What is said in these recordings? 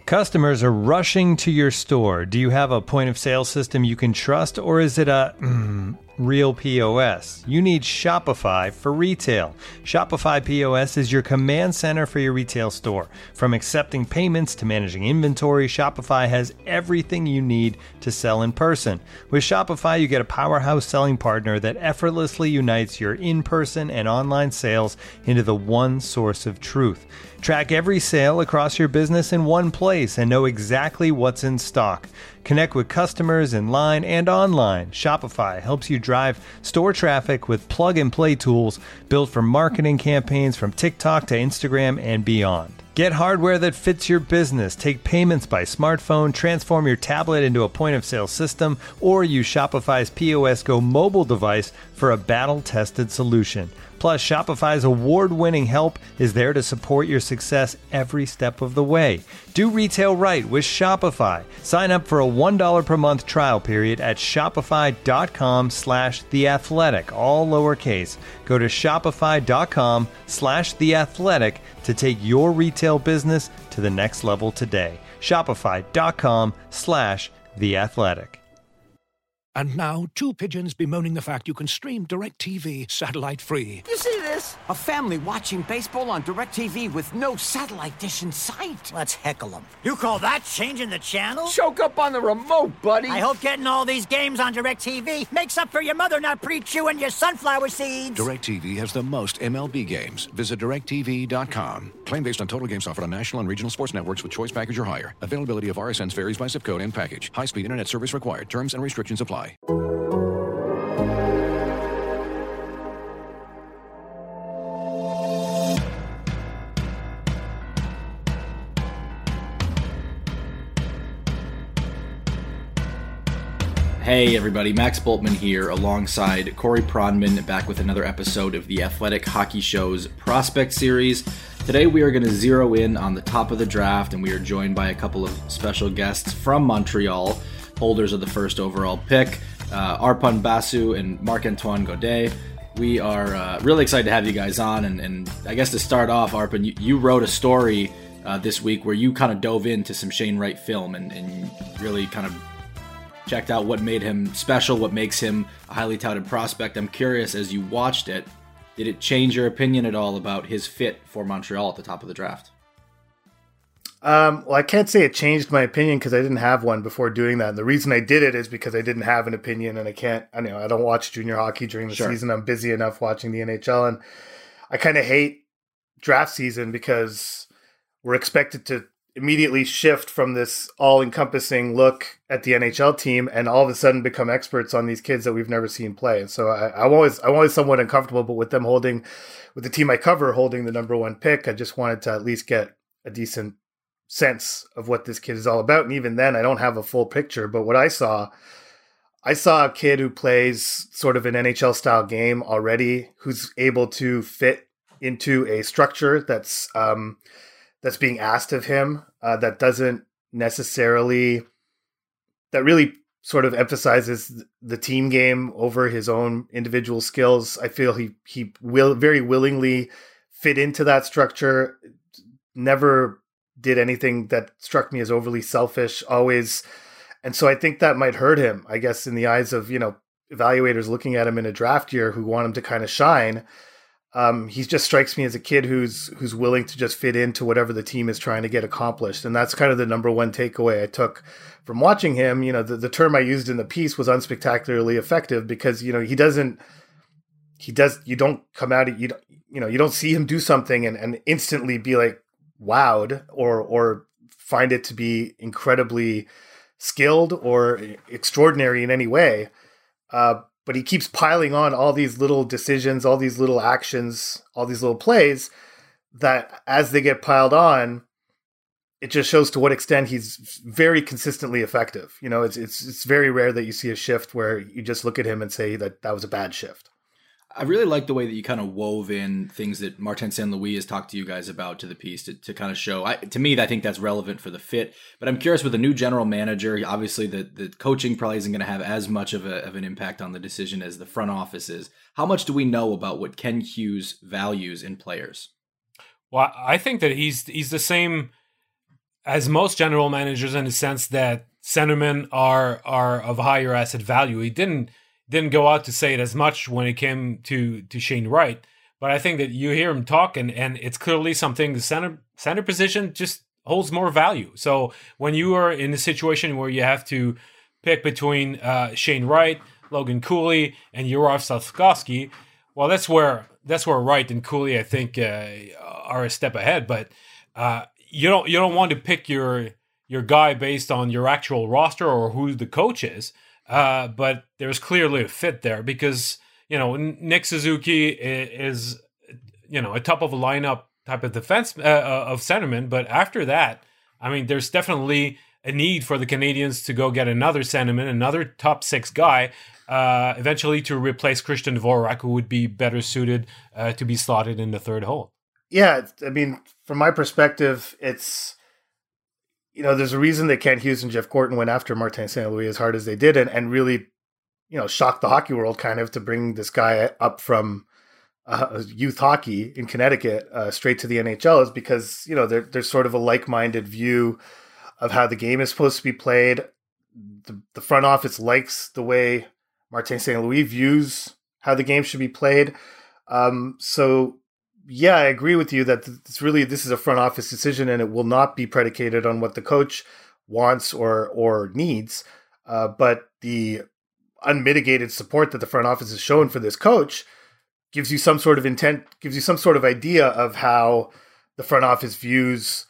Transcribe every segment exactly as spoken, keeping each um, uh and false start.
Customers are rushing to your store. Do you have a point of sale system you can trust, or is it a mm, real P O S? You need Shopify for retail. Shopify P O S is your command center for your retail store. From accepting payments to managing inventory, Shopify has everything you need to sell in person. With Shopify, you get a powerhouse selling partner that effortlessly unites your in-person and online sales into the one source of truth. Track every sale across your business in one place and know exactly what's in stock. Connect with customers in line and online. Shopify helps you drive store traffic with plug-and-play tools built for marketing campaigns from TikTok to Instagram and beyond. Get hardware that fits your business. Take payments by smartphone, transform your tablet into a point-of-sale system, or use Shopify's P O S Go mobile device for a battle-tested solution. Plus, Shopify's award-winning help is there to support your success every step of the way. Do retail right with Shopify. Sign up for a one dollar per month trial period at shopify.com slash theathletic, all lowercase. Go to shopify.com slash theathletic to take your retail business to the next level today. Shopify.com slash theathletic. And now, two pigeons bemoaning the fact you can stream DirecTV satellite-free. You see this? A family watching baseball on DirecTV with no satellite dish in sight. Let's heckle them. You call that changing the channel? Choke up on the remote, buddy. I hope getting all these games on DirecTV makes up for your mother not pre-chewing your sunflower seeds. DirecTV has the most M L B games. Visit direct T V dot com. Claim based on total games offered on national and regional sports networks with choice package or higher. Availability of R S Ns varies by zip code and package. High-speed internet service required. Terms and restrictions apply. Hey everybody, Max Bultman here alongside Corey Pronman, back with another episode of the Athletic Hockey Show's Prospect Series. Today we are going to zero in on the top of the draft, and we are joined by a couple of special guests from Montreal, holders of the first overall pick, uh, Arpon Basu and Marc-Antoine Godet. We are uh, really excited to have you guys on, and, and I guess to start off, Arpon, you, you wrote a story uh, this week where you kind of dove into some Shane Wright film and, and really kind of checked out what made him special, what makes him a highly touted prospect. I'm curious, as you watched it, did it change your opinion at all about his fit for Montreal at the top of the draft? Um, well, I can't say it changed my opinion because I didn't have one before doing that. And the reason I did it is because I didn't have an opinion, and I can't, I know I don't watch junior hockey during the Sure. season. I'm busy enough watching the N H L, and I kind of hate draft season because we're expected to immediately shift from this all-encompassing look at the N H L team and all of a sudden become experts on these kids that we've never seen play. And so I, I'm always I'm always somewhat uncomfortable, but with them holding, with the team I cover holding the number one pick, I just wanted to at least get a decent sense of what this kid is all about. And even then, I don't have a full picture. But what I saw, I saw a kid who plays sort of an N H L-style game already, who's able to fit into a structure that's um, that's being asked of him, uh, that doesn't necessarily, that really sort of emphasizes the team game over his own individual skills. I feel he he will very willingly fit into that structure, never did anything that struck me as overly selfish, always. And so I think that might hurt him, I guess, in the eyes of, you know, evaluators looking at him in a draft year who want him to kind of shine. Um, he just strikes me as a kid who's who's willing to just fit into whatever the team is trying to get accomplished. And that's kind of the number one takeaway I took from watching him. You know, the, the term I used in the piece was unspectacularly effective because, you know, he doesn't, he does, you don't come out, you don't, you know, you don't see him do something and, and instantly be like wowed or, or find it to be incredibly skilled or extraordinary in any way. Uh, But he keeps piling on all these little decisions, all these little actions, all these little plays that as they get piled on, it just shows to what extent he's very consistently effective. You know, it's it's it's very rare that you see a shift where you just look at him and say that that was a bad shift. I really like the way that you kind of wove in things that Martin Saint Louis has talked to you guys about to the piece to, to kind of show. I, to me, I think that's relevant for the fit. But I'm curious, with a new general manager, obviously the, the coaching probably isn't going to have as much of, a, of an impact on the decision as the front office is. How much do we know about what Ken Hughes values in players? Well, I think that he's he's the same as most general managers, in the sense that centermen are are of higher asset value. He didn't didn't go out to say it as much when it came to to Shane Wright, but I think that you hear him talk, and, and it's clearly something the center center position just holds more value. So when you are in a situation where you have to pick between uh, Shane Wright, Logan Cooley, and Juraj Slafkovsky, well, that's where that's where Wright and Cooley, I think, uh, are a step ahead. But uh, you don't you don't want to pick your your guy based on your actual roster or who the coach is. Uh, but there's clearly a fit there because, you know, Nick Suzuki is, you know, a top of a lineup type of defense uh, of centerman. But after that, I mean, there's definitely a need for the Canadians to go get another centerman, another top six guy, uh, eventually to replace Christian Dvorak, who would be better suited uh, to be slotted in the third hole. Yeah, I mean, from my perspective, it's, you know, there's a reason that Kent Hughes and Jeff Gorton went after Martin Saint Louis as hard as they did, and, and really, you know, shocked the hockey world kind of to bring this guy up from uh, youth hockey in Connecticut uh, straight to the N H L, is because, you know, there, there's sort of a like-minded view of how the game is supposed to be played. The, the front office likes the way Martin Saint Louis views how the game should be played. Um, so, yeah, I agree with you that it's really, this is a front office decision, and it will not be predicated on what the coach wants or or needs. Uh, but the unmitigated support that the front office has shown for this coach gives you some sort of intent, gives you some sort of idea of how the front office views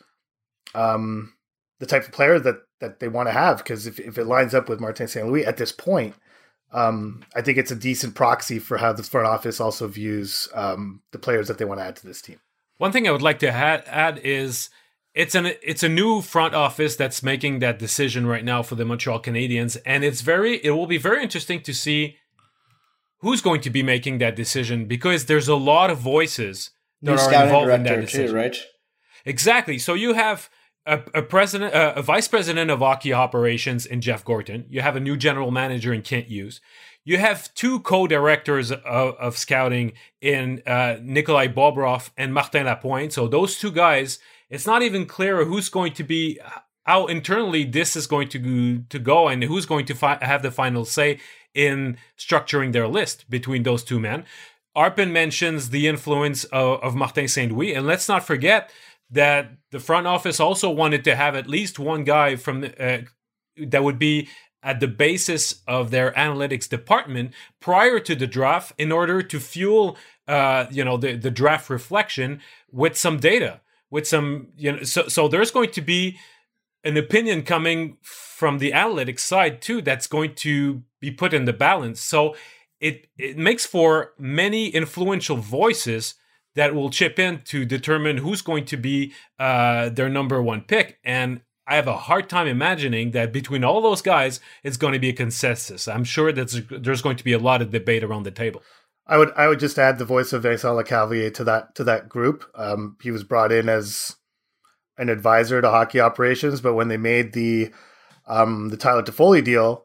um, the type of player that that they want to have. Because if, if it lines up with Martin Saint Louis at this point, Um, I think it's a decent proxy for how the front office also views um, the players that they want to add to this team. One thing I would like to ha- add is it's an it's a new front office that's making that decision right now for the Montreal Canadiens, and it's very it will be very interesting to see who's going to be making that decision, because there's a lot of voices that new are involved in that decision. Too, right? Exactly. So you have A, a president, uh, a vice president of hockey operations in Jeff Gorton. You have a new general manager in Kent Hughes. You have two co-directors of, of scouting in uh, Nikolai Bobrov and Martin Lapointe. So those two guys, it's not even clear who's going to be, how internally this is going to go, to go and who's going to fi- have the final say in structuring their list between those two men. Arpin mentions the influence of, of Martin Saint Louis, and let's not forget that the front office also wanted to have at least one guy from the, uh, that would be at the basis of their analytics department prior to the draft, in order to fuel, uh, you know, the, the draft reflection with some data, with some, you know, so so there's going to be an opinion coming from the analytics side too that's going to be put in the balance. So it it makes for many influential voices that will chip in to determine who's going to be uh, their number one pick. And I have a hard time imagining that between all those guys, it's going to be a consensus. I'm sure that there's going to be a lot of debate around the table. I would I would just add the voice of Vincent Lecavalier to that to that group. Um, he was brought in as an advisor to hockey operations, but when they made the um, the Tyler Toffoli deal,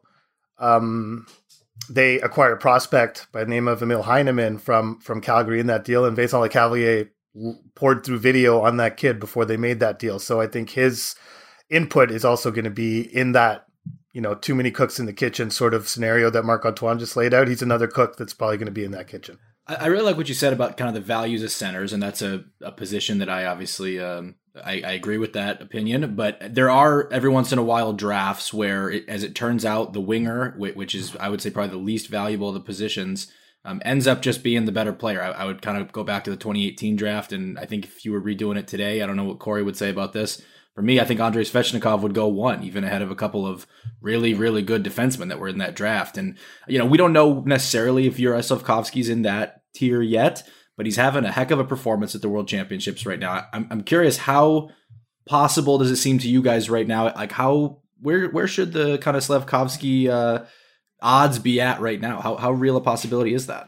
um, they acquired a prospect by the name of Emil Heineman from, from Calgary in that deal, and Vincent Lecavalier poured through video on that kid before they made that deal. So I think his input is also going to be in that, you know, too many cooks in the kitchen sort of scenario that Marc-Antoine just laid out. He's another cook that's probably going to be in that kitchen. I really like what you said about kind of the values of centers, and that's a, a position that I obviously um, I, I agree with that opinion. But there are every once in a while drafts where, it, as it turns out, the winger, which is I would say probably the least valuable of the positions, um, ends up just being the better player. I, I would kind of go back to the twenty eighteen draft, and I think if you were redoing it today, I don't know what Corey would say about this. For me, I think Andrei Svechnikov would go one, even ahead of a couple of really, really good defensemen that were in that draft. And, you know, we don't know necessarily if Juraj Slafkovsky's in that tier yet, but he's having a heck of a performance at the World Championships right now. I'm, I'm curious, how possible does it seem to you guys right now? Like, how, where, where should the kind of Slafkovsky uh, odds be at right now? How, how real a possibility is that?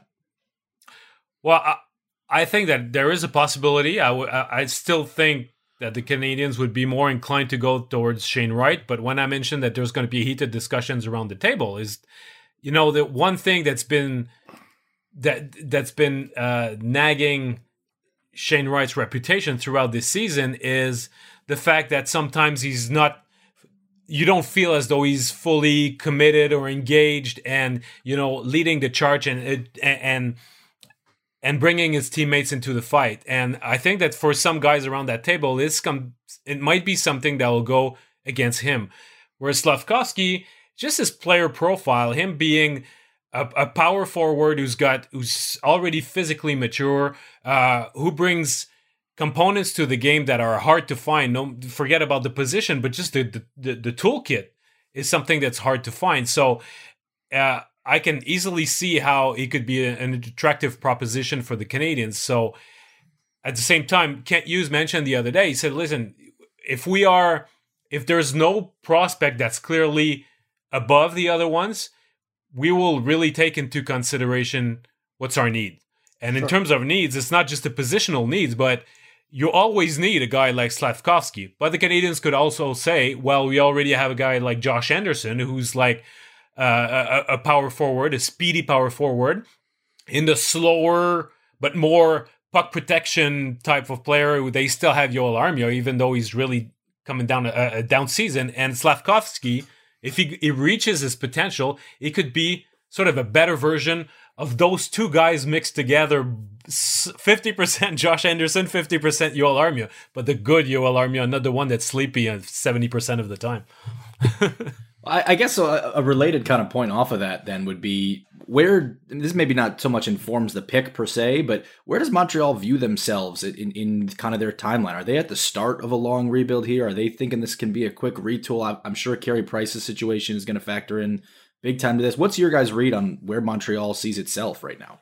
Well, I, I think that there is a possibility. I, w- I still think that the Canadians would be more inclined to go towards Shane Wright. But when I mentioned that there's going to be heated discussions around the table, is, you know, the one thing that's been that that's been uh, nagging Shane Wright's reputation throughout this season is the fact that sometimes he's not, you don't feel as though he's fully committed or engaged and, you know, leading the charge and and and bringing his teammates into the fight. And I think that for some guys around that table, this com- it might be something that will go against him. Whereas Slafkovsky, just his player profile, him being a, a power forward who's got who's already physically mature, uh, who brings components to the game that are hard to find. No, forget about the position, but just the the, the, the toolkit is something that's hard to find. So uh, I can easily see how it could be a, an attractive proposition for the Canadiens. So at the same time, Kent Hughes mentioned the other day, he said, listen, if we are, if there's no prospect that's clearly above the other ones, we will really take into consideration what's our need. And in sure. terms of needs, it's not just the positional needs, but you always need a guy like Slafkovsky. But the Canadiens could also say, well, we already have a guy like Josh Anderson, who's like uh, a, a power forward, a speedy power forward, in the slower but more puck protection type of player. They still have Yoel Armia, even though he's really coming down a, a down season. And Slafkovsky, if he, he reaches his potential, it could be sort of a better version of those two guys mixed together, fifty percent Josh Anderson, fifty percent Yoel Armia, but the good Yoel Armia, not the one that's sleepy seventy percent of the time. I, I guess a, a related kind of point off of that then would be where, and this maybe not so much informs the pick per se, but where does Montreal view themselves in, in kind of their timeline? Are they at the start of a long rebuild here? Are they thinking this can be a quick retool? I'm sure Carey Price's situation is going to factor in big time to this. What's your guys' read on where Montreal sees itself right now?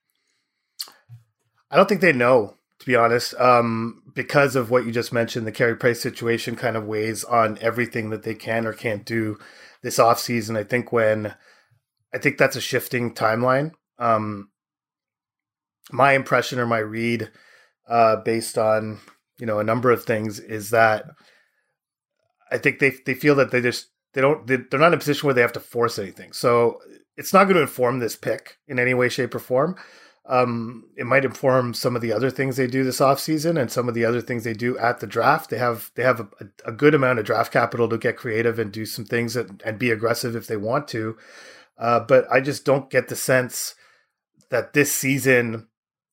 I don't think they know, to be honest, um, because of what you just mentioned. The Carey Price situation kind of weighs on everything that they can or can't do this offseason. I think when, I think that's a shifting timeline. Um, my impression or my read, uh, based on, you know, a number of things, is that I think they they feel that they just, They don't. They're not in a position where they have to force anything. So it's not going to inform this pick in any way, shape, or form. Um, it might inform some of the other things they do this offseason and some of the other things they do at the draft. They have they have a, a good amount of draft capital to get creative and do some things and, and be aggressive if they want to. Uh, but I just don't get the sense that this season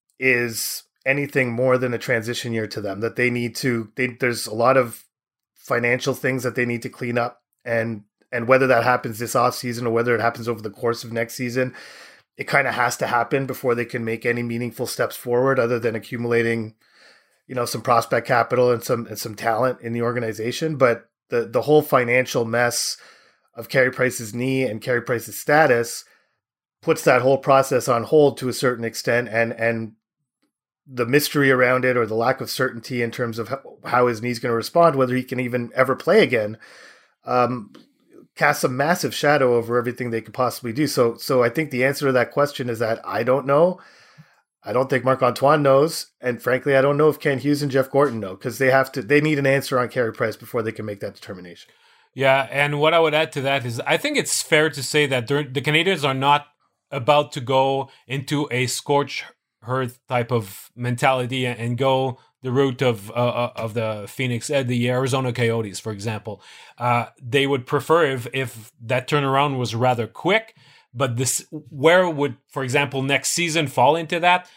is anything more than a transition year to them. That they need to. They, there's a lot of financial things that they need to clean up. And and whether that happens this offseason or whether it happens over the course of next season, it kind of has to happen before they can make any meaningful steps forward other than accumulating, you know, some prospect capital and some and some talent in the organization. But the, the whole financial mess of Carey Price's knee and Carey Price's status puts that whole process on hold to a certain extent. And, and the mystery around it, or the lack of certainty in terms of how, how his knee's going to respond, whether he can even ever play again, Um, casts a massive shadow over everything they could possibly do. So, so I think the answer to that question is that I don't know. I don't think Marc-Antoine knows, and frankly, I don't know if Kent Hughes and Jeff Gorton know, because they have to. They need an answer on Carey Price before they can make that determination. Yeah, and what I would add to that is, I think it's fair to say that the Canadiens are not about to go into a scorched earth type of mentality and go the route of uh, of the Phoenix, uh, the Arizona Coyotes, for example. Uh, they would prefer if if that turnaround was rather quick. But this, where would, for example, next season fall into that?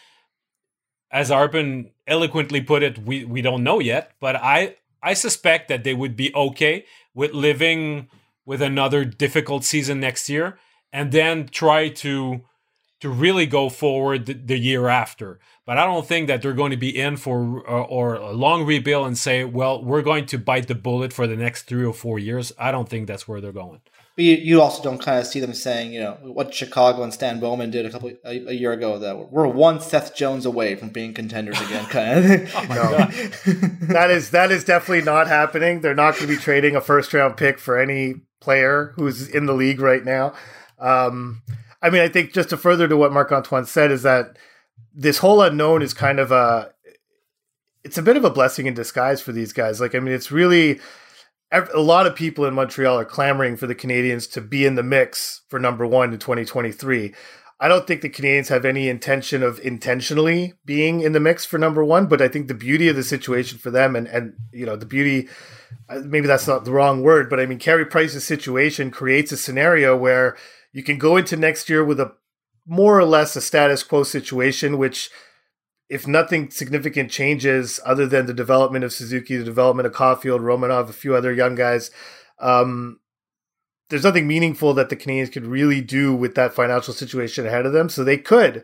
As Arpin eloquently put it, we we don't know yet. But I I suspect that they would be okay with living with another difficult season next year, and then try to. to really go forward the, the year after. But I don't think that they're going to be in for uh, or a long rebuild and say, well, we're going to bite the bullet for the next three or four years. I don't think that's where they're going. But you, you also don't kind of see them saying, you know, what Chicago and Stan Bowman did a couple a, a year ago, that we're one Seth Jones away from being contenders again. Kind of. Oh my God. that is that is definitely not happening. They're not going to be trading a first round pick for any player who's in the league right now. Um, I mean, I think just to further to what Marc-Antoine said is that this whole unknown is kind of a, it's a bit of a blessing in disguise for these guys. Like, I mean, it's really, a lot of people in Montreal are clamoring for the Canadiens to be in the mix for number one in twenty twenty-three. I don't think the Canadiens have any intention of intentionally being in the mix for number one, but I think the beauty of the situation for them and, and you know, the beauty, maybe that's not the wrong word, but I mean, Carey Price's situation creates a scenario where you can go into next year with a more or less a status quo situation, which if nothing significant changes other than the development of Suzuki, the development of Caulfield, Romanov, a few other young guys, um, there's nothing meaningful that the Canadiens could really do with that financial situation ahead of them. So they could,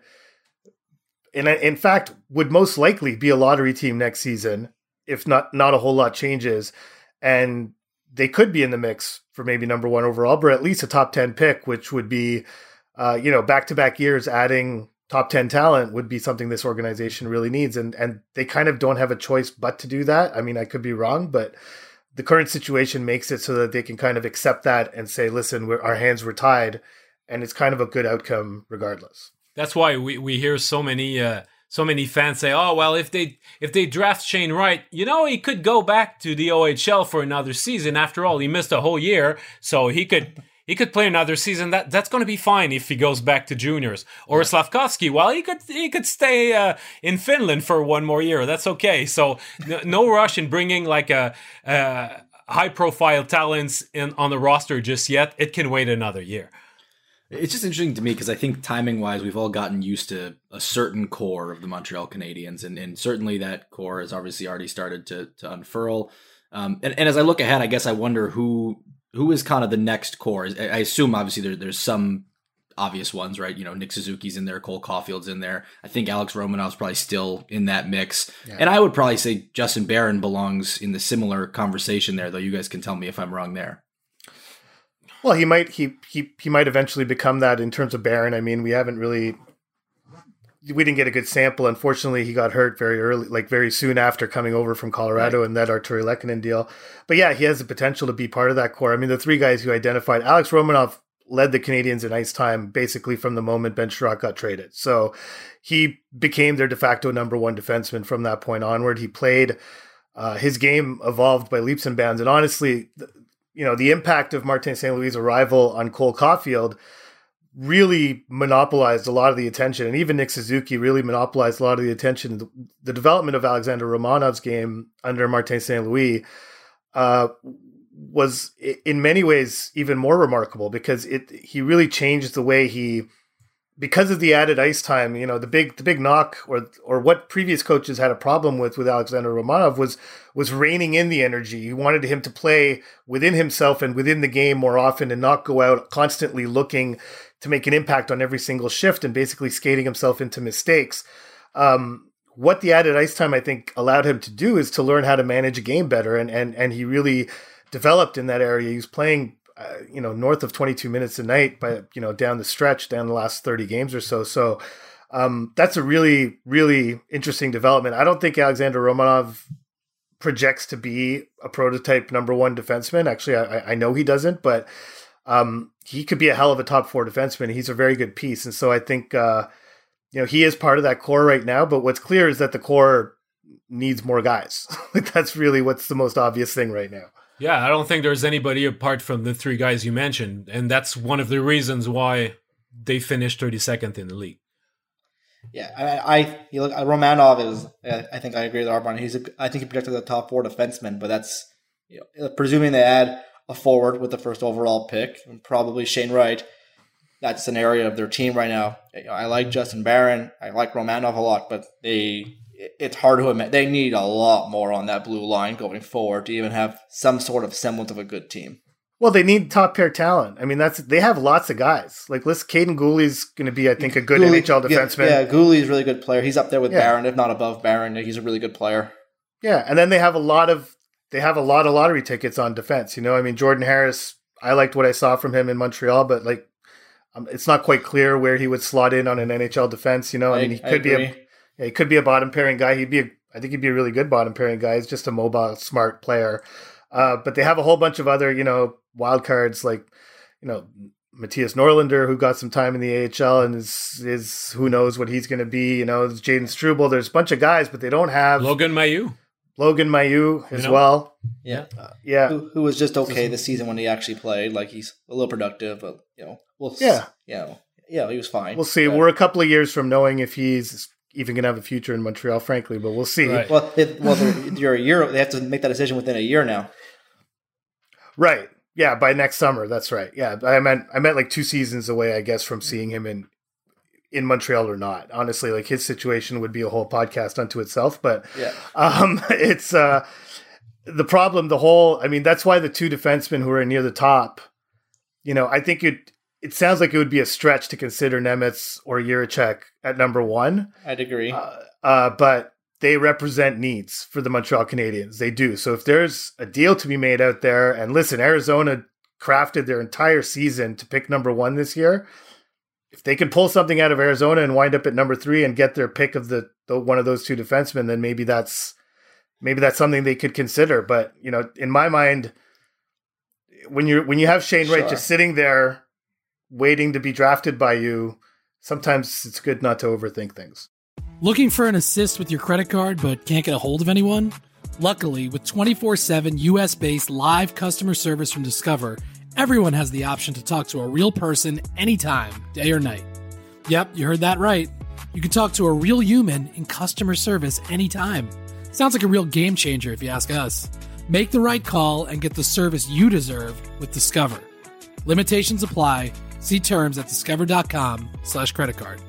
and in fact, would most likely be a lottery team next season if not not a whole lot changes. And they could be in the mix for maybe number one overall, but at least a top ten pick, which would be, uh, you know, back-to-back years adding top ten talent would be something this organization really needs. And and they kind of don't have a choice but to do that. I mean, I could be wrong, but the current situation makes it so that they can kind of accept that and say, listen, we're, our hands were tied, and it's kind of a good outcome regardless. That's why we, we hear so many uh, so many fans say, oh, well, if they if they draft Shane Wright, you know, he could go back to the O H L for another season. After all, he missed a whole year, so he could he could play another season. That that's going to be fine if he goes back to juniors. Or yeah. Slavkovsky, well, he could he could stay uh, in Finland for one more year. That's okay. So no, no rush in bringing like a, a high profile talents in on the roster just yet. It can wait another year. It's just interesting to me because I think timing wise, we've all gotten used to a certain core of the Montreal Canadiens, and, and certainly that core has obviously already started to to unfurl. Um, and, and as I look ahead, I guess I wonder who who is kind of the next core. I assume obviously there, there's some obvious ones, right? You know, Nick Suzuki's in there, Cole Caulfield's in there. I think Alex Romanov's probably still in that mix. Yeah. And I would probably say Justin Barron belongs in the similar conversation there, though you guys can tell me if I'm wrong there. Well, he might he he he might eventually become that in terms of Barron. I mean, we haven't really we didn't get a good sample. Unfortunately, he got hurt very early, like very soon after coming over from Colorado, right, and that Arturi Lehkonen deal. But yeah, he has the potential to be part of that core. I mean, the three guys you identified, Alex Romanov led the Canadiens in ice time basically from the moment Ben Sherratt got traded. So he became their de facto number one defenseman from that point onward. He played, uh, his game evolved by leaps and bounds. And honestly, you know, the impact of Martin Saint Louis' arrival on Cole Caulfield really monopolized a lot of the attention. And even Nick Suzuki really monopolized a lot of the attention. The, the development of Alexander Romanov's game under Martin Saint Louis uh, was in many ways even more remarkable because it he really changed the way he, because of the added ice time, you know, the big the big knock or or what previous coaches had a problem with with Alexander Romanov was was reining in the energy. He wanted him to play within himself and within the game more often and not go out constantly looking to make an impact on every single shift and basically skating himself into mistakes. Um, what the added ice time, I think, allowed him to do is to learn how to manage a game better. And and and he really developed in that area. He was playing, uh, you know, north of twenty-two minutes a night, by you know, down the stretch, down the last thirty games or so. So um, that's a really, really interesting development. I don't think Alexander Romanov projects to be a prototype number one defenseman. Actually, I, I know he doesn't, but um, he could be a hell of a top four defenseman. He's a very good piece. And so I think, uh, you know, he is part of that core right now, but what's clear is that the core needs more guys. Like that's really what's the most obvious thing right now. Yeah, I don't think there's anybody apart from the three guys you mentioned, and that's one of the reasons why they finished thirty-second in the league. Yeah, I, I you look Romanov is. I think I agree with Arbon. He's. A, I think he projected the top four defenseman, but that's you know, presuming they add a forward with the first overall pick, and probably Shane Wright. That's an area of their team right now. I like Justin Barron. I like Romanov a lot, but they. It's hard to admit. They need a lot more on that blue line going forward to even have some sort of semblance of a good team. Well, they need top pair talent. I mean, that's they have lots of guys. Like, listen, Caden Gooley's going to be, I think, a good Gooley, N H L defenseman. Yeah, yeah, Gooley's a really good player. He's up there with yeah. Barron, if not above Barron. He's a really good player. Yeah, and then they have a lot of they have a lot of lottery tickets on defense. You know, I mean, Jordan Harris. I liked what I saw from him in Montreal, but like, um, it's not quite clear where he would slot in on an N H L defense. You know, I, I mean, he could be a yeah, he could be a bottom pairing guy. He'd be, a, I think, he'd be a really good bottom pairing guy. He's just a mobile, smart player. Uh, but they have a whole bunch of other, you know, wild cards like, you know, Matthias Norlinder, who got some time in the A H L and is is who knows what he's going to be. You know, Jaden Struble. There's a bunch of guys, but they don't have Logan Mailloux. Logan Mailloux as you know? well. Yeah, uh, yeah. Who, who was just okay this season when he actually played. Like he's a little productive, but you know, we'll yeah, you know. yeah, he was fine. We'll see. But, We're a couple of years from knowing if he's even going to have a future in Montreal, frankly, but we'll see. Right. well, it, well, you're a year. They have to make that decision within a year now. Right. Yeah, by next summer. That's right. Yeah, I meant I meant like two seasons away, I guess, from seeing him in in Montreal or not. Honestly, like his situation would be a whole podcast unto itself. But yeah, um, it's uh, the problem. The whole. I mean, that's why the two defensemen who are near the top. You know, I think it. It sounds like it would be a stretch to consider Nemetz or Jiricek at number one. I'd agree. Uh, uh, but they represent needs for the Montreal Canadiens. They do. So if there's a deal to be made out there, and listen, Arizona crafted their entire season to pick number one this year. If they can pull something out of Arizona and wind up at number three and get their pick of the, the one of those two defensemen, then maybe that's maybe that's something they could consider. But you know, in my mind, when you when you have Shane Wright Sure. just sitting there waiting to be drafted by you, sometimes it's good not to overthink things. Looking for an assist with your credit card but can't get a hold of anyone? Luckily, with twenty-four seven U S-based live customer service from Discover, everyone has the option to talk to a real person anytime, day or night. Yep, you heard that right. You can talk to a real human in customer service anytime. Sounds like a real game changer if you ask us. Make the right call and get the service you deserve with Discover. Limitations apply. See terms at discover.com slash credit card.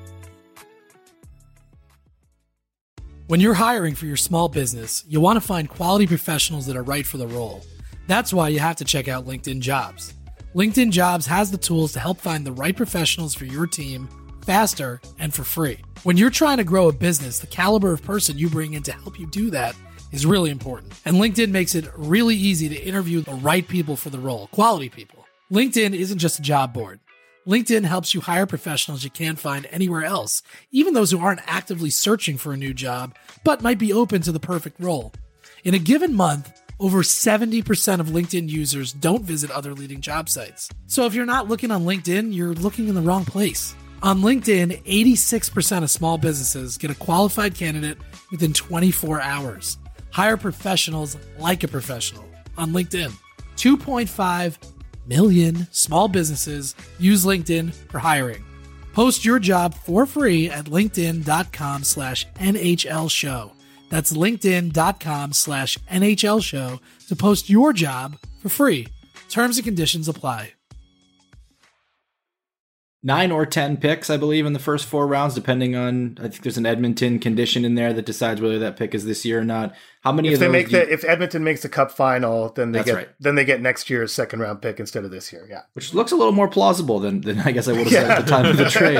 When you're hiring for your small business, you want to find quality professionals that are right for the role. That's why you have to check out LinkedIn Jobs. LinkedIn Jobs has the tools to help find the right professionals for your team faster and for free. When you're trying to grow a business, the caliber of person you bring in to help you do that is really important. And LinkedIn makes it really easy to interview the right people for the role, quality people. LinkedIn isn't just a job board. LinkedIn helps you hire professionals you can't find anywhere else, even those who aren't actively searching for a new job, but might be open to the perfect role. In a given month, over seventy percent of LinkedIn users don't visit other leading job sites. So if you're not looking on LinkedIn, you're looking in the wrong place. On LinkedIn, eighty-six percent of small businesses get a qualified candidate within twenty-four hours. Hire professionals like a professional on LinkedIn. two point five million small businesses use LinkedIn for hiring. Post your job for free at linkedin.com slash NHL show. That's linkedin.com slash NHL show to post your job for free. Terms and conditions apply. Nine or ten picks, I believe, in the first four rounds, depending on, I think there's an Edmonton condition in there that decides whether that pick is this year or not. How many If of they those make do you- the if Edmonton makes the Cup final, then they That's get right. then they get next year's second round pick instead of this year. Yeah, which looks a little more plausible than, than I guess I would have said at the time of the trade.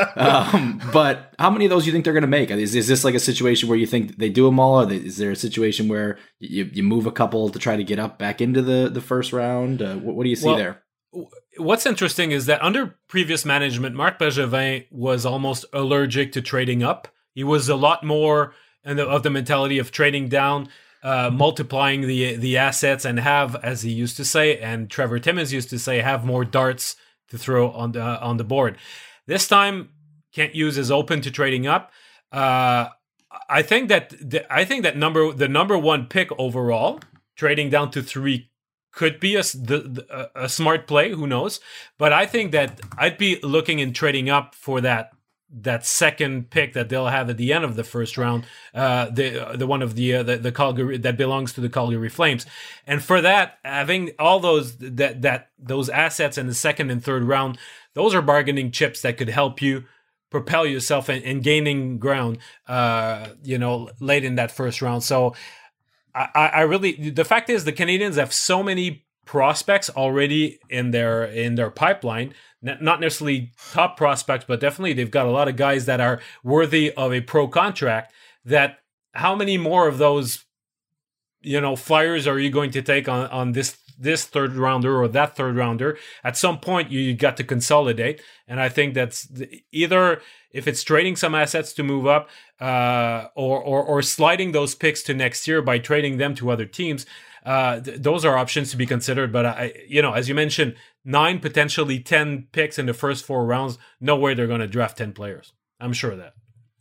Um, but how many of those do you think they're going to make? Is, is this like a situation where you think they do them all? Or they, is there a situation where you, you move a couple to try to get up back into the, the first round? Uh, what, what do you see Well, there? What's interesting is that under previous management, Marc Bergevin was almost allergic to trading up. He was a lot more in the, of the mentality of trading down, uh, multiplying the the assets, and have, as he used to say, and Trevor Timmins used to say, have more darts to throw on the on the board. This time, Kent Hughes is open to trading up. Uh, I think that the, I think that number the number one pick overall, trading down to three, could be a, the, the, a smart play. Who knows? But I think that I'd be looking and trading up for that that second pick that they'll have at the end of the first round, uh, the the one of the, uh, the the Calgary that belongs to the Calgary Flames, and for that, having all those that that those assets in the second and third round, those are bargaining chips that could help you propel yourself and, and gaining ground, uh, you know, late in that first round. So. I, I really, the fact is, the Canadiens have so many prospects already in their in their pipeline. Not necessarily top prospects, but definitely they've got a lot of guys that are worthy of a pro contract. That how many more of those, you know, flyers are you going to take on on this this third rounder or that third rounder? At some point, you got to consolidate, and I think that's the, either if it's trading some assets to move up, uh, or, or or sliding those picks to next year by trading them to other teams. Uh, th- those are options to be considered. But I, you know, as you mentioned, nine potentially ten picks in the first four rounds. No way they're going to draft ten players. I'm sure of that.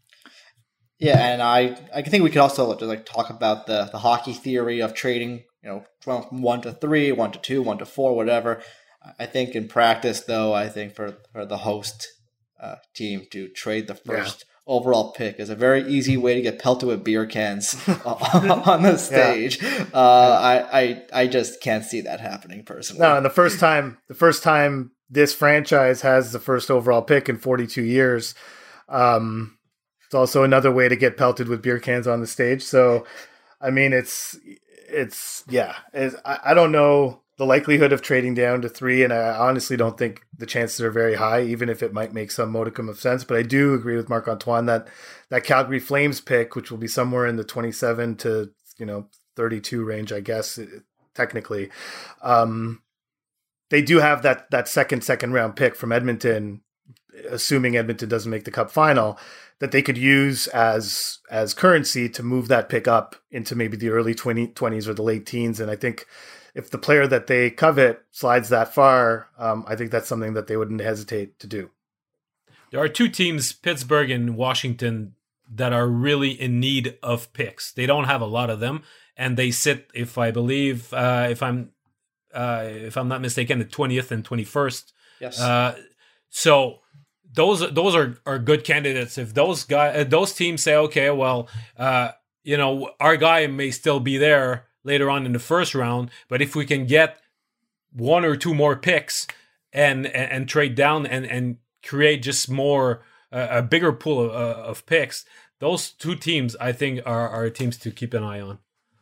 Yeah, and I I think we could also just like talk about the the hockey theory of trading, you know, from one to three, one to two, one to four, whatever. I think in practice, though, I think for, for the host, uh, team to trade the first yeah. overall pick. Is a very easy way to get pelted with beer cans on the stage. Yeah. Uh, I, I I just can't see that happening personally. No, and the first time, the first time this franchise has the first overall pick in forty-two years, um, it's also another way to get pelted with beer cans on the stage. So, I mean, it's it's yeah, it's, I, I don't know the likelihood of trading down to three, and I honestly don't think the chances are very high, even if it might make some modicum of sense. But I do agree with Marc-Antoine that that Calgary Flames pick, which will be somewhere in the twenty-seven to you know thirty-two range, I guess technically, um, they do have that that second second round pick from Edmonton, assuming Edmonton doesn't make the Cup final, that they could use as as currency to move that pick up into maybe the early twenties or the late teens. And I think if the player that they covet slides that far, um, I think that's something that they wouldn't hesitate to do. There are two teams, Pittsburgh and Washington, that are really in need of picks. They don't have a lot of them, and they sit, if I believe, uh, if I'm uh, if I'm not mistaken, the twentieth and twenty-first. Yes. Uh, so those those are, are good candidates. If those guy uh, those teams say, okay, well, uh, you know, our guy may still be there later on in the first round, but if we can get one or two more picks and and, and trade down and, and create just more uh, a bigger pool of, uh, of picks, those two teams I think are, are teams to keep an eye on.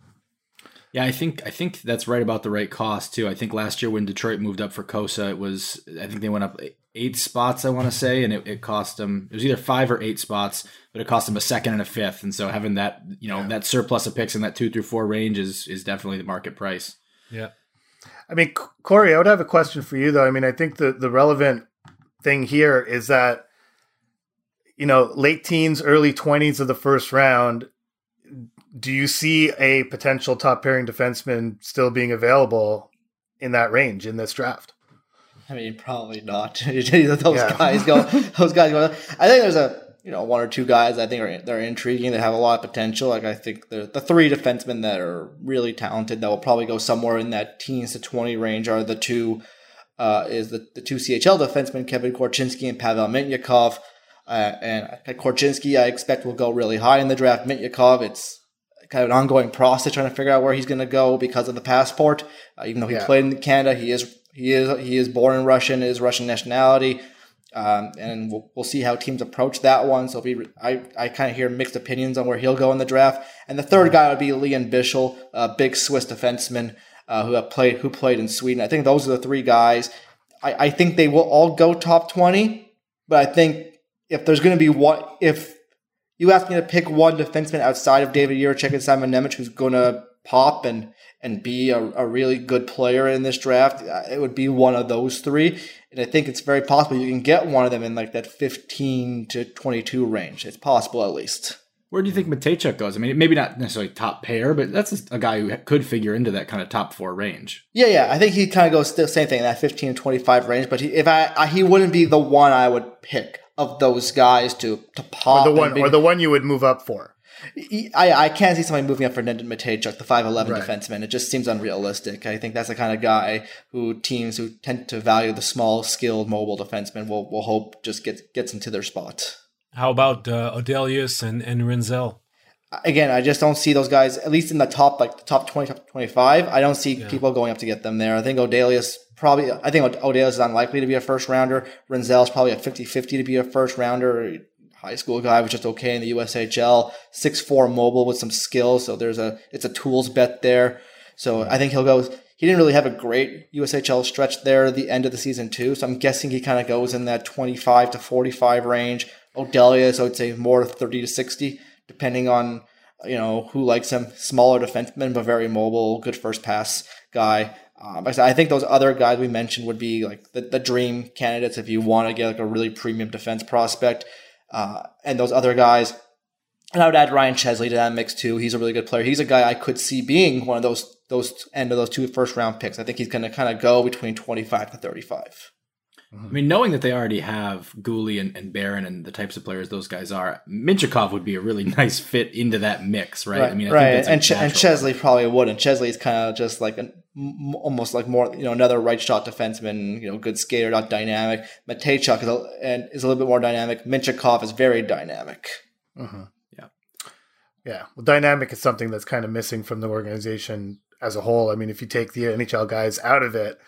Yeah, I think I think that's right about the right cost too. I think last year when Detroit moved up for Kosa, it was I think they went up eight spots, I want to say, and it, it cost them, it was either five or eight spots, but it cost them a second and a fifth. And so having that, you know, yeah. that surplus of picks in that two through four range is is definitely the market price. Yeah. I mean, Corey, I would have a question for you though. I mean, I think the, the relevant thing here is that, you know, late teens, early twenties of the first round, do you see a potential top pairing defenseman still being available in that range in this draft? I mean, probably not. those yeah. guys go. Those guys go. I think there's a you know one or two guys I think are they're intriguing. They have a lot of potential. Like I think the the three defensemen that are really talented that will probably go somewhere in that teens to twenty range are the two. Uh, is the, the two C H L defensemen Kevin Korchinski and Pavel Mintyukov. Uh, and Korchinski I expect will go really high in the draft. Mintyukov, it's kind of an ongoing process trying to figure out where he's going to go because of the passport. Uh, even though he yeah. played in Canada, he is he is he is born in Russian, is Russian nationality, um, and we'll, we'll see how teams approach that one. So if he, I I kind of hear mixed opinions on where he'll go in the draft. And the third guy would be Leon Bischel, a big Swiss defenseman uh, who have played who played in Sweden. I think those are the three guys. I, I think they will all go top twenty, but I think if there's going to be one, if you ask me to pick one defenseman outside of David Jiricek and Simon Nemec who's going to pop and and be a, a really good player in this draft, it would be one of those three. And I think it's very possible you can get one of them in like that fifteen to twenty-two range. It's possible at least. Where do you think Matejchuk goes? I mean, maybe not necessarily top pair, but that's a guy who could figure into that kind of top four range. Yeah, yeah. I think he kind of goes the same thing, that fifteen to twenty-five range. But he, if I, I, he wouldn't be the one I would pick of those guys to to pop. Or the one, be, or the one you would move up for. I, I can't see somebody moving up for Nenad Matejchuk, the five eleven right. defenseman. It just seems unrealistic. I think that's the kind of guy who teams who tend to value the small, skilled, mobile defenseman will will hope just gets gets into their spot. How about uh, Odelius and, and Rinzel? Again, I just don't see those guys, at least in the top, like the top twenty, top twenty-five. I don't see yeah. people going up to get them there. I think Odelius probably, I think Odelius is unlikely to be a first rounder. Rinzel is probably a fifty-fifty to be a first rounder. High school guy was just okay in the U S H L, six foot four mobile with some skills. So there's a, it's a tools bet there. So I think he'll go, he didn't really have a great U S H L stretch there at the end of the season too. So I'm guessing he kind of goes in that twenty-five to forty-five range. Odelius, I would say more thirty to sixty, depending on, you know, who likes him. Smaller defenseman, but very mobile, good first pass guy. Um, I think those other guys we mentioned would be like the, the dream candidates if you want to get like a really premium defense prospect. Uh, and those other guys, and I would add Ryan Chesley to that mix too. He's a really good player. He's a guy I could see being one of those those end of those two first round picks. I think he's going to kind of go between twenty-five to thirty-five. I mean, knowing that they already have Gooley and, and Barron and the types of players those guys are, Minchikov would be a really nice fit into that mix, right? Right, I mean, I right. think that's and Ch- and Chesley fit. probably wouldn't. Chesley's kind of just like an m- almost like more, you know, another right shot defenseman, you know, good skater, not dynamic. Matejchuk is a, and is a little bit more dynamic. Minchikov is very dynamic. Mm-hmm. Yeah, yeah. Well, dynamic is something that's kind of missing from the organization as a whole. I mean, if you take the N H L guys out of it.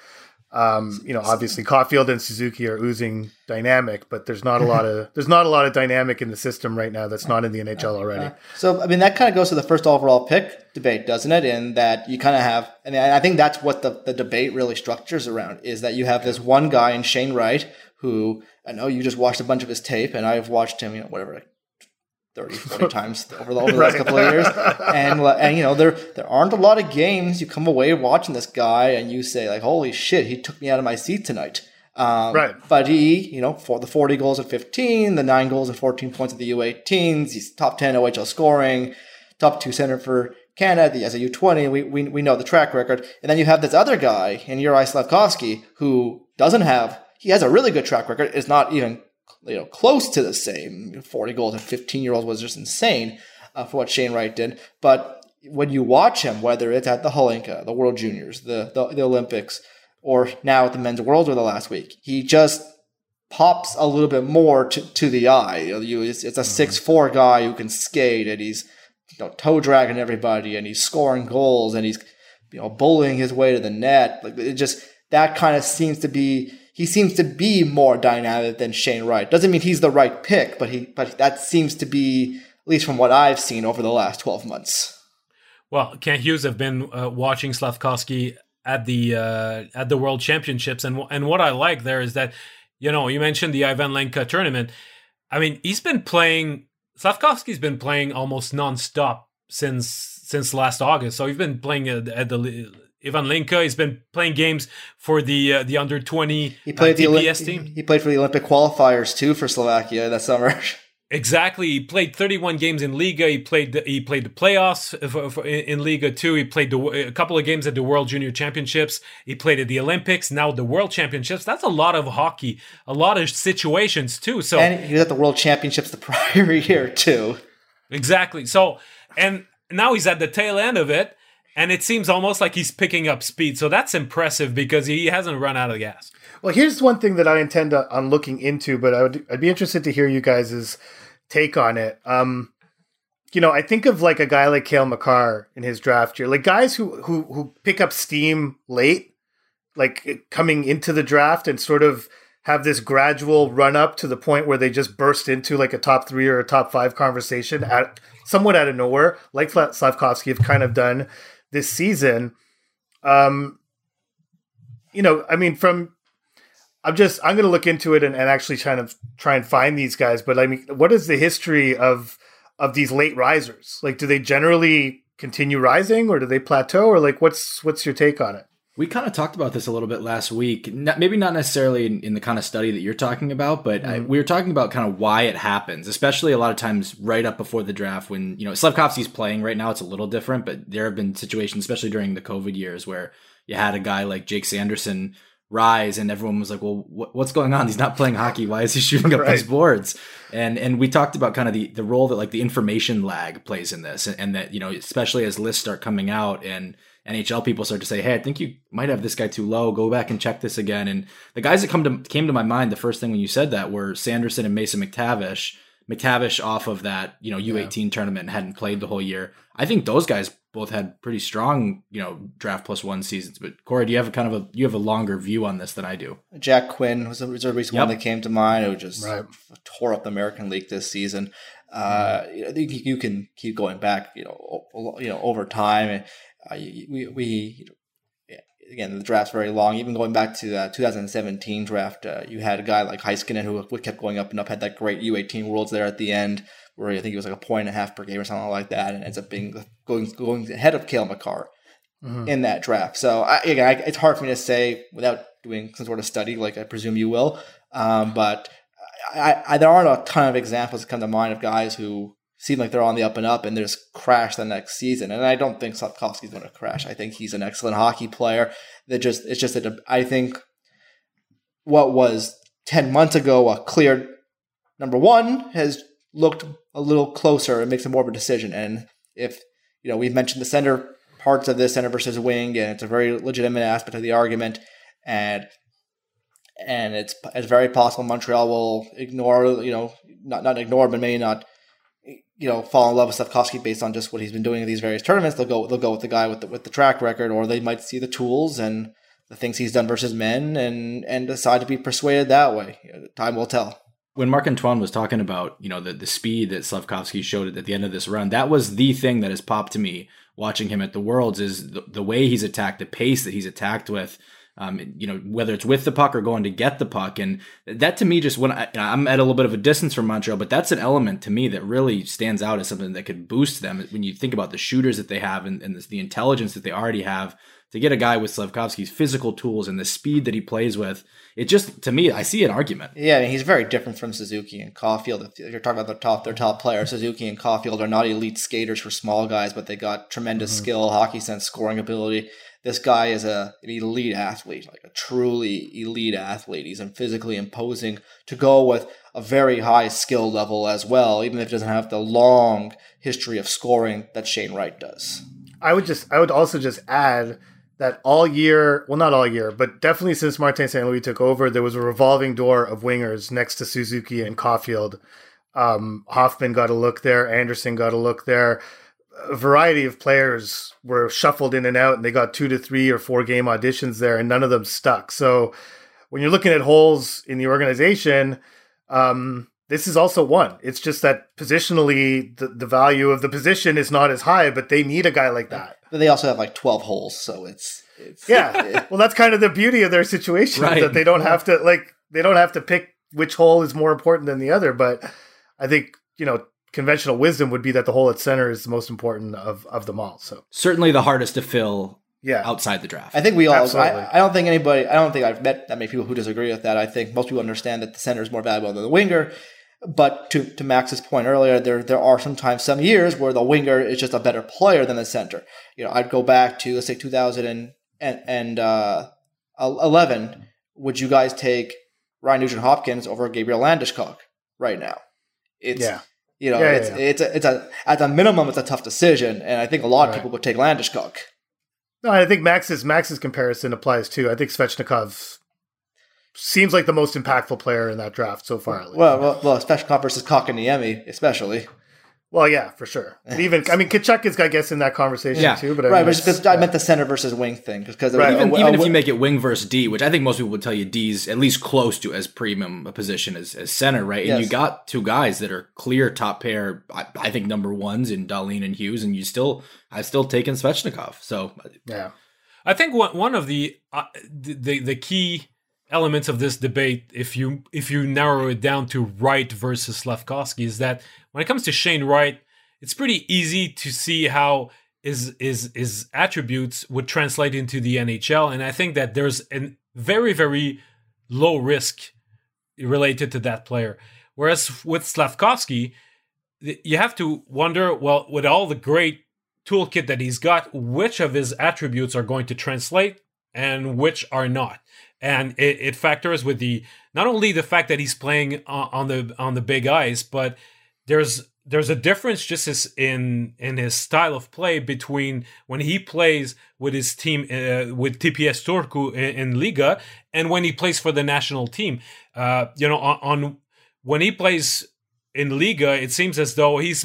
Um, you know, obviously Caulfield and Suzuki are oozing dynamic, but there's not a lot of there's not a lot of dynamic in the system right now that's not in the N H L already. Uh, so, I mean, that kind of goes to the first overall pick debate, doesn't it? In that you kind of have, I mean, I think that's what the, the debate really structures around, is that you have this one guy in Shane Wright, who I know you just watched a bunch of his tape, and I've watched him, you know, whatever, like thirty, forty times over the, over the last couple of years. And, and, you know, there there aren't a lot of games you come away watching this guy and you say, like, holy shit, he took me out of my seat tonight. Um, right. But he, you know, for the forty goals at fifteen, the nine goals and fourteen points at the U eighteens, he's top ten O H L scoring, top two center for Canada, he has a U twenty, we, we, we know the track record. And then you have this other guy in Juraj Slafkovsky who doesn't have, he has a really good track record, it's not even you know, close to the same. forty goals and fifteen year olds was just insane uh, for what Shane Wright did. But when you watch him, whether it's at the Holinka, the World Juniors, the, the the Olympics, or now at the Men's Worlds or the last week, he just pops a little bit more to, to the eye. You know, you, it's, it's a six foot four guy who can skate, and he's you know toe dragging everybody, and he's scoring goals, and he's you know bullying his way to the net. Like it just that kind of seems to be. He seems to be more dynamic than Shane Wright. Doesn't mean he's the right pick, but he but that seems to be, at least from what I've seen over the last twelve months. Well, Kent Hughes have been uh, watching Slafkovsky at the uh, at the World Championships, and and what I like there is that, you know, you mentioned the Ivan Lenka tournament. I mean, he's been playing. Slafkovsky's been playing almost nonstop since since last August. So he's been playing at, at the. Ivan Lenka, he's been playing games for the uh, the under twenty he played uh, T P S the Olymp- team. He played for the Olympic qualifiers too for Slovakia that summer. Exactly, he played thirty-one games in Liga. He played the, he played the playoffs for, for, in Liga too. He played the, a couple of games at the World Junior Championships. He played at the Olympics. Now the World Championships. That's a lot of hockey, a lot of situations too. So and he was at the World Championships the prior year too. Exactly. So and now he's at the tail end of it. And it seems almost like he's picking up speed. So that's impressive because he hasn't run out of gas. Well, here's one thing that I intend on looking into, but I would, I'd be interested to hear you guys' take on it. Um, you know, I think of like a guy like Cale Makar in his draft year, like guys who, who, who pick up steam late, like coming into the draft and sort of have this gradual run up to the point where they just burst into like a top three or a top five conversation at somewhat out of nowhere, like Slafkovsky have kind of done this season. Um, you know, I mean, from, I'm just, I'm going to look into it and, and actually try to try and find these guys. But I mean, what is the history of, of these late risers? Like, do they generally continue rising or do they plateau, or like, what's, what's your take on it? We kind of talked about this a little bit last week. Not, maybe not necessarily in, in the kind of study that you're talking about, but mm-hmm. I, we were talking about kind of why it happens, especially a lot of times right up before the draft when, you know, Slafkovsky's playing right now. It's a little different, but there have been situations, especially during the COVID years, where you had a guy like Jake Sanderson rise and everyone was like, well, wh- what's going on? He's not playing hockey. Why is he shooting up right. these boards? And and we talked about kind of the, the role that like the information lag plays in this, and, and that, you know, especially as lists start coming out and N H L people start to say, hey, I think you might have this guy too low. Go back and check this again. And the guys that come to came to my mind the first thing when you said that were Sanderson and Mason McTavish. McTavish off of that, you know, U eighteen yeah. tournament and hadn't played the whole year. I think those guys both had pretty strong, you know, draft plus one seasons. But Corey, do you have a kind of a you have a longer view on this than I do? Jack Quinn was a, was a recent yep. one that came to mind. It just right. tore up the American League this season. Uh, mm-hmm. you, you can keep going back, you know, you know, over time. Uh, we, we you know, yeah, again, the draft's very long. Even going back to the two thousand seventeen draft, uh, you had a guy like Heiskanen who kept going up and up, had that great U eighteen Worlds there at the end, where I think it was like a point and a half per game or something like that, and ends up being going going ahead of Cale Makar mm-hmm. in that draft. So I, again, I, it's hard for me to say without doing some sort of study, like I presume you will. Um, but I, I, there aren't a ton of examples that come to mind of guys who seem like they're on the up and up and they just crash the next season. And I don't think Slafkovsky's going to crash. I think he's an excellent hockey player. That just it's just that I think what was ten months ago a clear number one has looked a little closer and makes it more of a decision. And if, you know, we've mentioned the center parts of this, center versus wing, and it's a very legitimate aspect of the argument. And and it's it's very possible Montreal will ignore, you know, not not ignore, but maybe not, you know, fall in love with Slafkovsky based on just what he's been doing in these various tournaments. They'll go they'll go with the guy with the with the track record, or they might see the tools and the things he's done versus men and and decide to be persuaded that way. You know, time will tell. When Marc-Antoine was talking about, you know, the, the speed that Slafkovsky showed at the end of this run, that was the thing that has popped to me watching him at the Worlds, is the, the way he's attacked, the pace that he's attacked with, um, you know, whether it's with the puck or going to get the puck. And that to me, just when I, I'm at a little bit of a distance from Montreal, but that's an element to me that really stands out as something that could boost them when you think about the shooters that they have and, and the, the intelligence that they already have. To get a guy with Slafkovsky's physical tools and the speed that he plays with, it just, to me, I see an argument. Yeah, I mean, he's very different from Suzuki and Caulfield. If you're talking about their top, their top players, Suzuki and Caulfield are not elite skaters for small guys, but they got tremendous mm-hmm. skill, hockey sense, scoring ability. This guy is a, an elite athlete, like a truly elite athlete. He's physically imposing to go with a very high skill level as well, even if he doesn't have the long history of scoring that Shane Wright does. I would just, I would also just add that all year, well, not all year, but definitely since Martin Saint Louis took over, there was a revolving door of wingers next to Suzuki and Caulfield. Um, Hoffman got a look there. Anderson got a look there. A variety of players were shuffled in and out, and they got two to three or four game auditions there, and none of them stuck. So when you're looking at holes in the organization, um, this is also one. It's just that positionally, the, the value of the position is not as high, but they need a guy like that. But they also have like twelve holes, so it's, it's yeah. Well, that's kind of the beauty of their situation, right. that they don't have to like they don't have to pick which hole is more important than the other. But I think, you know, conventional wisdom would be that the hole at center is the most important of, of them all. So certainly the hardest to fill. Yeah. Outside the draft. I think we all, Absolutely. I, I don't think anybody, I don't think I've met that many people who disagree with that. I think most people understand that the center is more valuable than the winger. But to, to Max's point earlier, there there are sometimes some years where the winger is just a better player than the center. You know, I'd go back to, let's say, two thousand eleven. Would you guys take Ryan Nugent-Hopkins over Gabriel Landeskog right now? It's, yeah. You know, yeah, it's, yeah, yeah. it's, a, it's a, at a minimum, it's a tough decision. And I think a lot of right. people would take Landeskog. No, I think Max's Max's comparison applies too. I think Svechnikov seems like the most impactful player in that draft so far. At least. Well, well, well, Svechnikov versus Kotkaniemi, especially. Well, yeah, for sure. But even I mean, Kachuk is, I guess, in that conversation yeah. too. But I right, mean, but just, I meant the center versus wing thing, because right. even, a, even a, if you make it wing versus D, which I think most people would tell you D's at least close to as premium a position as, as center, right? And yes. you got two guys that are clear top pair. I, I think number ones in Dahlin and Hughes, and you still I've still taken Svechnikov. So yeah, I think one one of the uh, the the key elements of this debate, if you if you narrow it down to Wright versus Slafkovsky, is that when it comes to Shane Wright, it's pretty easy to see how his, his, his attributes would translate into the N H L. And I think that there's a very, very low risk related to that player. Whereas with Slafkovsky, you have to wonder, well, with all the great toolkit that he's got, which of his attributes are going to translate and which are not. And it, it factors with the not only the fact that he's playing on the on the big ice, but there's there's a difference just as in in his style of play between when he plays with his team uh, with T P S Turku in, in Liga and when he plays for the national team. Uh, you know, on, on when he plays in Liga, it seems as though he's.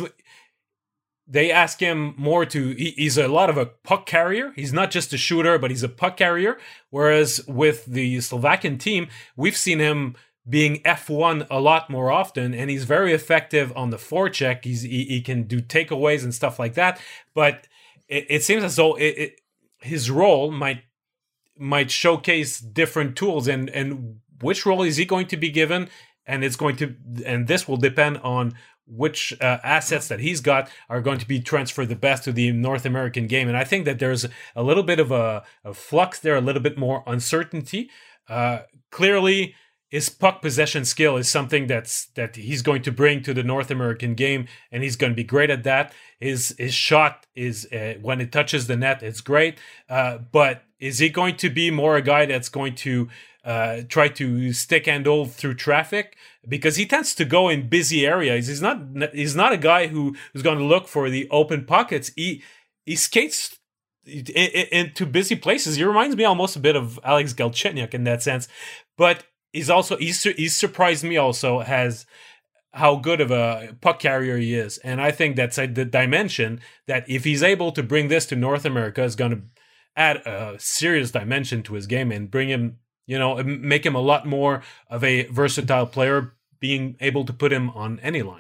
They ask him more to, he, he's a lot of a puck carrier. He's not just a shooter, but he's a puck carrier. Whereas with the Slovakian team, we've seen him being F one a lot more often, and he's very effective on the forecheck. He's, he, he can do takeaways and stuff like that. But it, it seems as though it, it, his role might might showcase different tools, and, and which role is he going to be given? And it's going to, and this will depend on which uh, assets that he's got are going to be transferred the best to the North American game. And I think that there's a little bit of a, a flux there, a little bit more uncertainty. Uh, clearly, his puck possession skill is something that's that he's going to bring to the North American game, and he's going to be great at that. His his shot is, uh, when it touches the net, it's great. Uh, but is he going to be more a guy that's going to uh, try to stick handle through traffic, because he tends to go in busy areas. He's not he's not a guy who who's going to look for the open pockets. He he skates in, in, into busy places. He reminds me almost a bit of Alex Galchenyuk in that sense, but he's also he's he's surprised me also as how good of a puck carrier he is. And I think that's a, the dimension that if he's able to bring this to North America is going to add a serious dimension to his game and bring him, you know, make him a lot more of a versatile player, being able to put him on any line.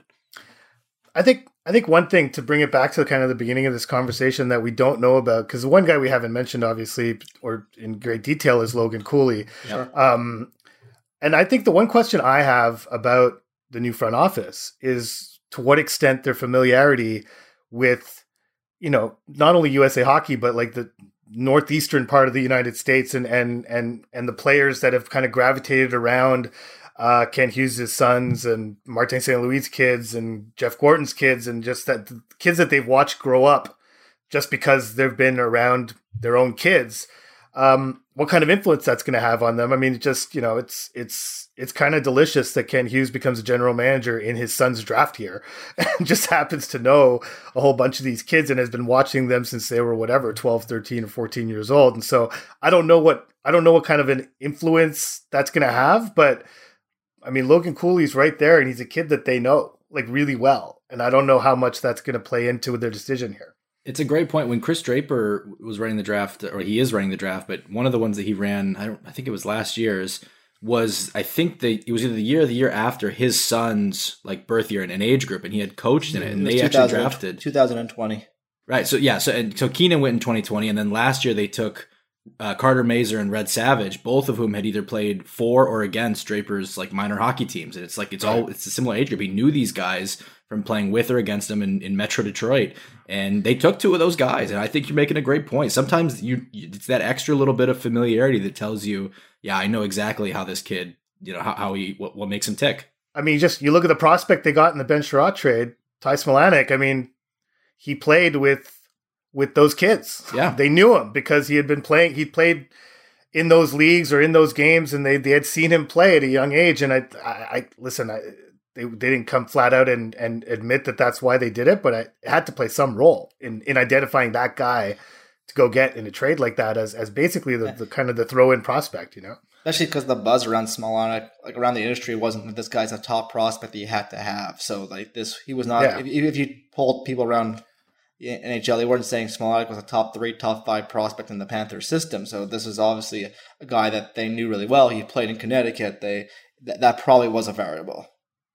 I think I think one thing to bring it back to kind of the beginning of this conversation that we don't know about, because the one guy we haven't mentioned, obviously, or in great detail, is Logan Cooley. Sure. Um, and I think the one question I have about the new front office is to what extent their familiarity with, you know, not only U S A Hockey, but like the northeastern part of the United States and and and and the players that have kind of gravitated around uh, Kent Hughes' sons and Martin Saint Louis' kids and Jeff Gorton's kids, and just that the kids that they've watched grow up just because they've been around their own kids. Um, what kind of influence that's going to have on them? I mean, just, you know, it's it's it's kind of delicious that Kent Hughes becomes a general manager in his son's draft year and just happens to know a whole bunch of these kids and has been watching them since they were whatever, twelve, thirteen, or fourteen years old. And so I don't know what I don't know what kind of an influence that's going to have, but I mean, Logan Cooley's right there, and he's a kid that they know like really well, and I don't know how much that's going to play into their decision here. It's a great point. When Chris Draper was running the draft, or he is running the draft, but one of the ones that he ran, I don't, I think it was last year's, was I think the it was either the year or the year after his son's like birth year and an age group, and he had coached in it, and it they actually drafted two thousand twenty. Right. So yeah. So and so Keenan went in twenty twenty, and then last year they took uh, Carter Mazer and Red Savage, both of whom had either played for or against Draper's like minor hockey teams, and it's like it's all it's a similar age group. He knew these guys from playing with or against them in, in Metro Detroit. And they took two of those guys. And I think you're making a great point. Sometimes you, it's that extra little bit of familiarity that tells you, yeah, I know exactly how this kid, you know, how, how he, what, what makes him tick. I mean, just, you look at the prospect they got in the Ben Sherratt trade, Ty Smilanic. I mean, he played with, with those kids. Yeah. They knew him because he had been playing, he played in those leagues or in those games, and they, they had seen him play at a young age. And I, I, I listen, I, They they didn't come flat out and, and admit that that's why they did it, but I, it had to play some role in, in identifying that guy to go get in a trade like that as as basically the, the kind of the throw in prospect, you know. Especially because the buzz around Smilanic, like around the industry, wasn't that this guy's a top prospect that you had to have. So like this, he was not. Yeah. If, if you polled people around the N H L, they weren't saying Smilanic was a top three, top five prospect in the Panthers system. So this is obviously a, a guy that they knew really well. He played in Connecticut. They th- that probably was a variable.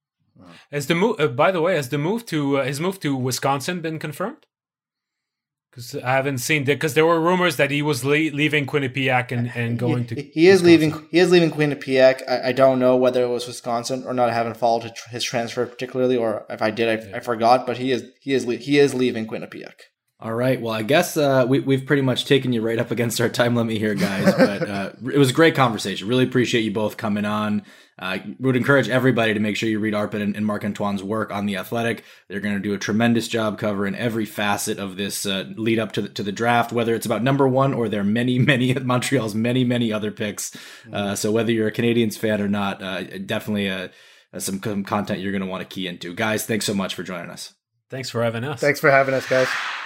Has the move? Uh, by the way, has the move to uh, his move to Wisconsin been confirmed? Because I haven't seen that. Because there were rumors that he was le- leaving Quinnipiac and, and going he, to. He is Wisconsin. leaving. He is leaving Quinnipiac. I, I don't know whether it was Wisconsin or not. I haven't followed his transfer particularly, or if I did, I, yeah. I forgot. But he is he is he is leaving Quinnipiac. All right. Well, I guess uh, we, we've pretty much taken you right up against our time limit here, guys. But uh, it was a great conversation. Really appreciate you both coming on. Uh, would encourage everybody to make sure you read Arpon and, and Marc-Antoine's work on The Athletic. They're going to do a tremendous job covering every facet of this uh, lead up to the, to the draft, whether it's about number one or their many, many, Montreal's many, many other picks. Uh, so whether you're a Canadiens fan or not, uh, definitely uh, some content you're going to want to key into. Guys, thanks so much for joining us. Thanks for having us. Thanks for having us, guys.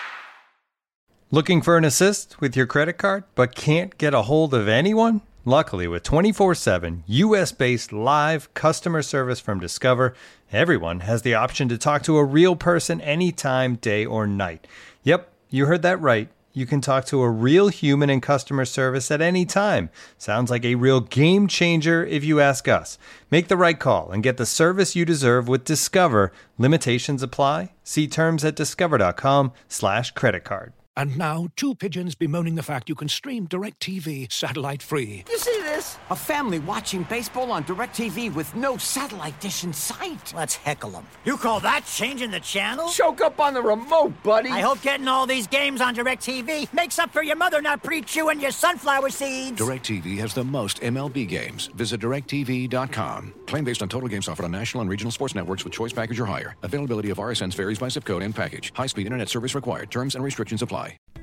Looking for an assist with your credit card, but can't get a hold of anyone? Luckily, with twenty-four seven U S-based live customer service from Discover, everyone has the option to talk to a real person anytime, day or night. Yep, you heard that right. You can talk to a real human in customer service at any time. Sounds like a real game changer if you ask us. Make the right call and get the service you deserve with Discover. Limitations apply. See terms at discover.com slash credit card. And now, two pigeons bemoaning the fact you can stream DirecTV satellite-free. You see this? A family watching baseball on DirecTV with no satellite dish in sight. Let's heckle them. You call that changing the channel? Choke up on the remote, buddy. I hope getting all these games on DirecTV makes up for your mother not pre-chewing your sunflower seeds. DirecTV has the most M L B games. Visit direct t v dot com. Claim based on total games offered on national and regional sports networks with choice package or higher. Availability of R S Ns varies by zip code and package. High-speed internet service required. Terms and restrictions apply.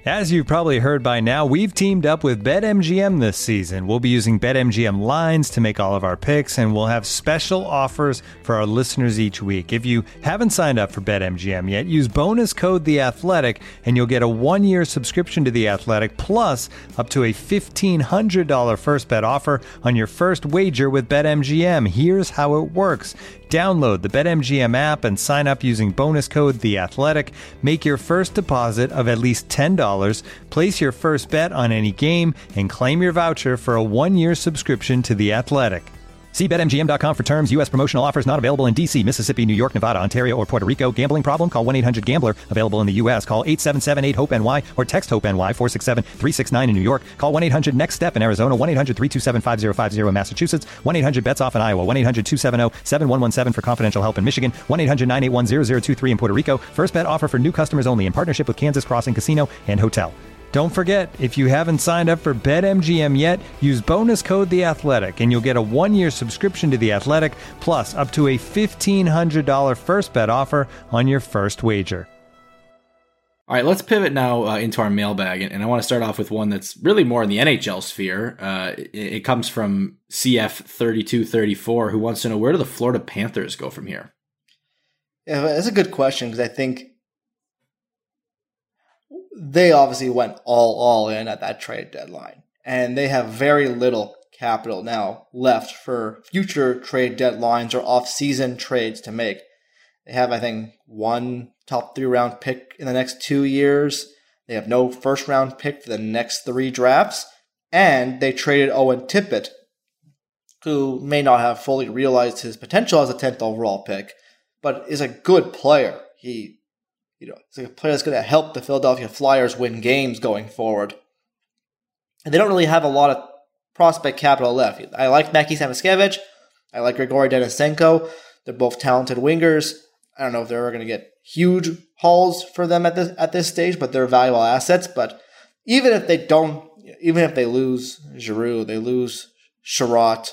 As you've probably heard by now, we've teamed up with BetMGM this season. We'll be using BetMGM lines to make all of our picks, and we'll have special offers for our listeners each week. If you haven't signed up for BetMGM yet, use bonus code The Athletic, and you'll get a one-year subscription to The Athletic, plus up to a fifteen hundred dollars first bet offer on your first wager with BetMGM. Here's how it works. Download the BetMGM app and sign up using bonus code The Athletic. Make your first deposit of at least ten dollars, place your first bet on any game, and claim your voucher for a one-year subscription to The Athletic. See Bet M G M dot com for terms. U S promotional offers not available in D C, Mississippi, New York, Nevada, Ontario, or Puerto Rico. Gambling problem? Call one eight hundred gambler. Available in the U S. Call eight seven seven eight hope N Y or text HOPE-NY four six seven three six nine in New York. Call one eight hundred next step in Arizona. one eight hundred three two seven five zero five zero in Massachusetts. one eight hundred bets off in Iowa. one eight hundred two seven zero seven one one seven for confidential help in Michigan. one eight hundred nine eight one zero zero two three in Puerto Rico. First bet offer for new customers only in partnership with Kansas Crossing Casino and Hotel. Don't forget, if you haven't signed up for BetMGM yet, use bonus code The Athletic, and you'll get a one-year subscription to The Athletic, plus up to a fifteen hundred dollars first bet offer on your first wager. All right, let's pivot now uh, into our mailbag, and I want to start off with one that's really more in the N H L sphere. Uh, it, it comes from C F thirty-two thirty-four, who wants to know, where do the Florida Panthers go from here? Yeah, that's a good question, because I think they obviously went all, all in at that trade deadline. And they have very little capital now left for future trade deadlines or off-season trades to make. They have, I think, one top three-round pick in the next two years. They have no first-round pick for the next three drafts. And they traded Owen Tippett, who may not have fully realized his potential as a tenth overall pick, but is a good player. He You know, it's like a player that's going to help the Philadelphia Flyers win games going forward. And they don't really have a lot of prospect capital left. I like Mackie Samoskevich. I like Grigory Denisenko. They're both talented wingers. I don't know if they're ever going to get huge hauls for them at this at this stage, but they're valuable assets. But even if they don't, even if they lose Giroux, they lose Sherratt,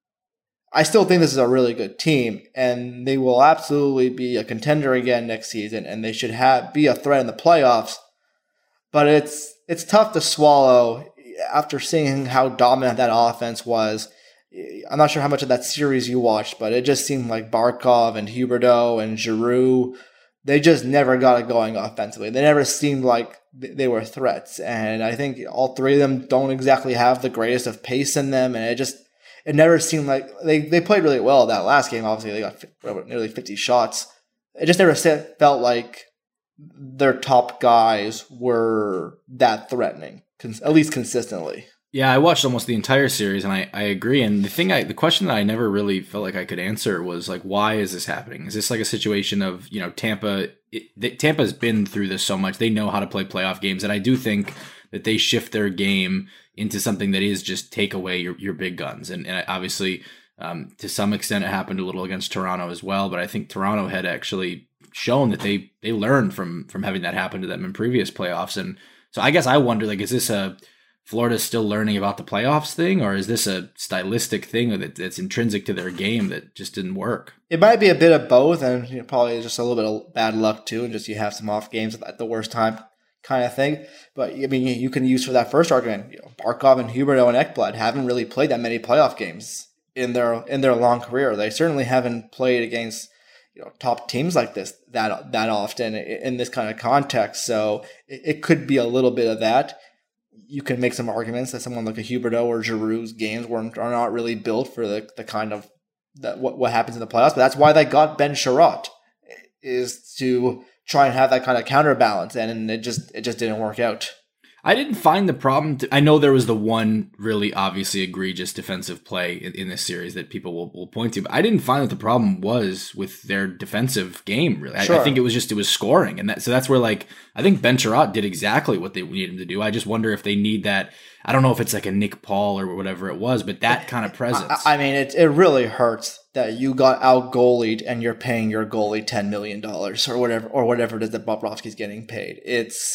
I still think this is a really good team, and they will absolutely be a contender again next season, and they should have be a threat in the playoffs. But it's it's tough to swallow after seeing how dominant that offense was. I'm not sure how much of that series you watched, but it just seemed like Barkov and Huberdeau and Giroux, they just never got it going offensively. They never seemed like they were threats, and I think all three of them don't exactly have the greatest of pace in them, and it just It never seemed like they, they played really well that last game. Obviously, they got whatever, nearly fifty shots. It just never felt like their top guys were that threatening, at least consistently. Yeah, I watched almost the entire series, and I, I agree. And the thing, I the question that I never really felt like I could answer was like, why is this happening? Is this like a situation of, you know, Tampa? It, Tampa's been through this so much; they know how to play playoff games, and I do think that they shift their game into something that is just take away your, your big guns. And, and obviously, um, to some extent, it happened a little against Toronto as well. But I think Toronto had actually shown that they they learned from from having that happen to them in previous playoffs. And so I guess I wonder, like, is this a Florida still learning about the playoffs thing, or is this a stylistic thing that, that's intrinsic to their game that just didn't work? It might be a bit of both, and you know, probably just a little bit of bad luck too, and just you have some off games at the worst time, kind of thing. But I mean, you can use for that first argument, you know, Barkov and Huberdeau and Ekblad haven't really played that many playoff games in their in their long career. They certainly haven't played against, you know, top teams like this that that often in this kind of context. So it, it could be a little bit of that. You can make some arguments that someone like a Huberdeau or Giroux's games weren't are not really built for the the kind of that what what happens in the playoffs. But that's why they got Ben Sherratt, is to try and have that kind of counterbalance, and it just it just didn't work out. I didn't find the problem. To, I know there was the one really obviously egregious defensive play in, in this series that people will, will point to, but I didn't find that the problem was with their defensive game. Really, sure. I, I think it was just it was scoring, and that so that's where like I think Ben Sherratt did exactly what they needed him to do. I just wonder if they need that. I don't know if it's like a Nick Paul or whatever it was, but that kind of presence. I, I mean, it it really hurts that you got out goalied and you're paying your goalie ten million dollars or whatever or whatever it is that Bobrovsky's getting paid. It's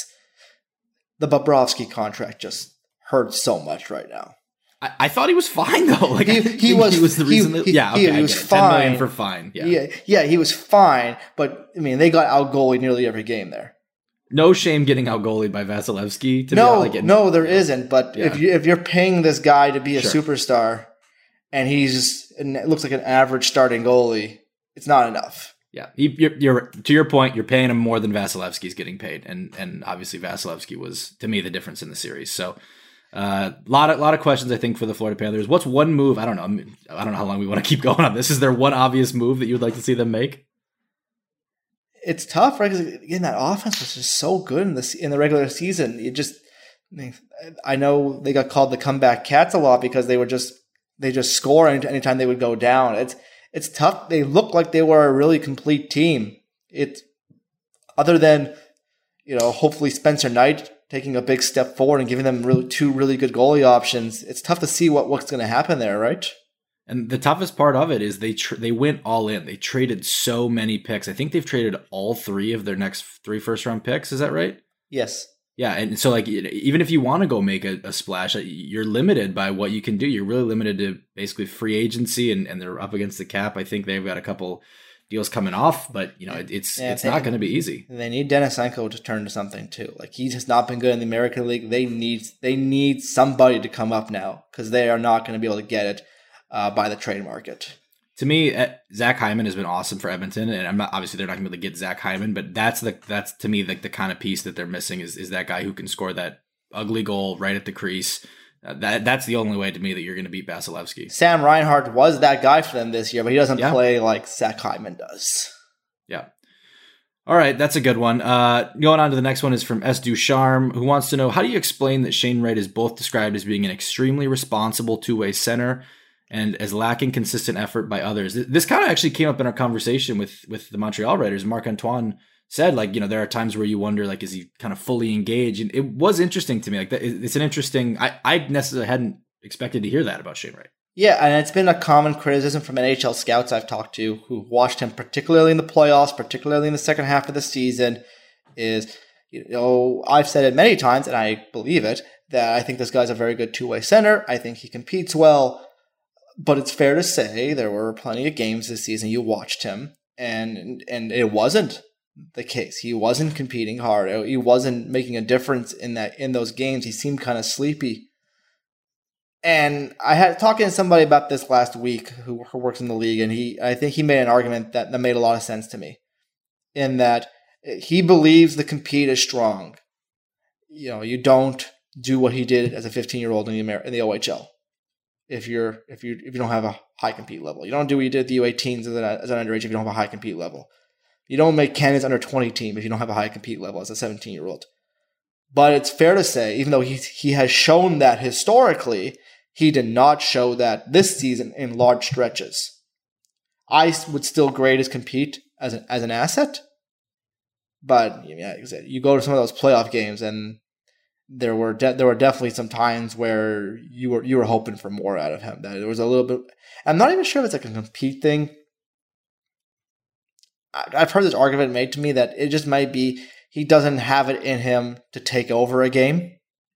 the Bobrovsky contract just hurts so much right now. I, I thought he was fine though. Like he, he was. He was the reason. He, that, yeah, okay, he, he was fine. ten million for fine. Yeah. yeah, yeah, he was fine. But I mean, they got out goalied nearly every game there. no shame getting out goalied by Vasilevsky. To no, be like, no, there isn't. But yeah. if you if you're paying this guy to be a Sure. superstar, and he's and it looks like an average starting goalie, it's not enough. Yeah, you- you're, you're to your point. You're paying him more than Vasilevsky's getting paid, and and obviously Vasilevsky was to me the difference in the series. So, a uh, lot of lot of questions I think for the Florida Panthers. What's one move? I don't know. I, mean, I don't know how long we want to keep going on this. Is there one obvious move that you would like to see them make? It's tough, right? Because again, that offense was just so good in the in the regular season. You just, I know they got called the comeback cats a lot because they were just they just score any anytime they would go down. It's it's tough. They looked like they were a really complete team. It, other than, you know, hopefully Spencer Knight taking a big step forward and giving them really, two really good goalie options. It's tough to see what, what's going to happen there, right? And the toughest part of it is they tr- they went all in. They traded so many picks. I think they've traded all three of their next three first round picks. Is that right? Yes. Yeah, and so like even if you want to go make a, a splash, you're limited by what you can do. You're really limited to basically free agency, and, and they're up against the cap. I think they've got a couple deals coming off, but you know it, it's yeah, it's they, not going to be easy. They need Denisenko to turn to something too. Like he has not been good in the American League. They need they need somebody to come up now because they are not going to be able to get it uh, by the trade market. To me, Zach Hyman has been awesome for Edmonton, and I'm not obviously they're not going to be able to get Zach Hyman, but that's the that's to me like the kind of piece that they're missing is is that guy who can score that ugly goal right at the crease. Uh, that that's the only way to me that you're going to beat Vasilevsky. Sam Reinhart was that guy for them this year, but he doesn't yeah. play like Zach Hyman does. Yeah. All right, that's a good one. Uh, going on to the next one is from S. Ducharme, who wants to know, how do you explain that Shane Wright is both described as being an extremely responsible two-way center and as lacking consistent effort by others? This kind of actually came up in our conversation with, with the Montreal writers. Marc-Antoine said, like, you know, there are times where you wonder, like, is he kind of fully engaged? And it was interesting to me. Like, it's an interesting, I, I necessarily hadn't expected to hear that about Shane Wright. Yeah, and it's been a common criticism from N H L scouts I've talked to who watched him particularly in the playoffs, particularly in the second half of the season, is, you know, I've said it many times, and I believe it, that I think this guy's a very good two-way center. I think he competes well. But it's fair to say there were plenty of games this season you watched him, and and it wasn't the case. He wasn't competing hard. He wasn't making a difference in that in those games. He seemed kind of sleepy. And I had talking to somebody about this last week who, who works in the league, and he I think he made an argument that, that made a lot of sense to me, in that he believes the compete is strong. You know, you don't do what he did as a fifteen-year-old in the Amer- in the O H L. If you're if you if you don't have a high compete level, you don't do what you did at the U eighteens as an, as an underage if you don't have a high compete level. You don't make Canada's under twenty team if you don't have a high compete level as a seventeen year old. But it's fair to say, even though he he has shown that historically, he did not show that this season in large stretches. I would still grade his compete as an as an asset, but yeah, like I said, you go to some of those playoff games and there were de- there were definitely some times where you were you were hoping for more out of him. That there was a little bit. I'm not even sure if it's like a compete thing. I, I've heard this argument made to me that it just might be he doesn't have it in him to take over a game,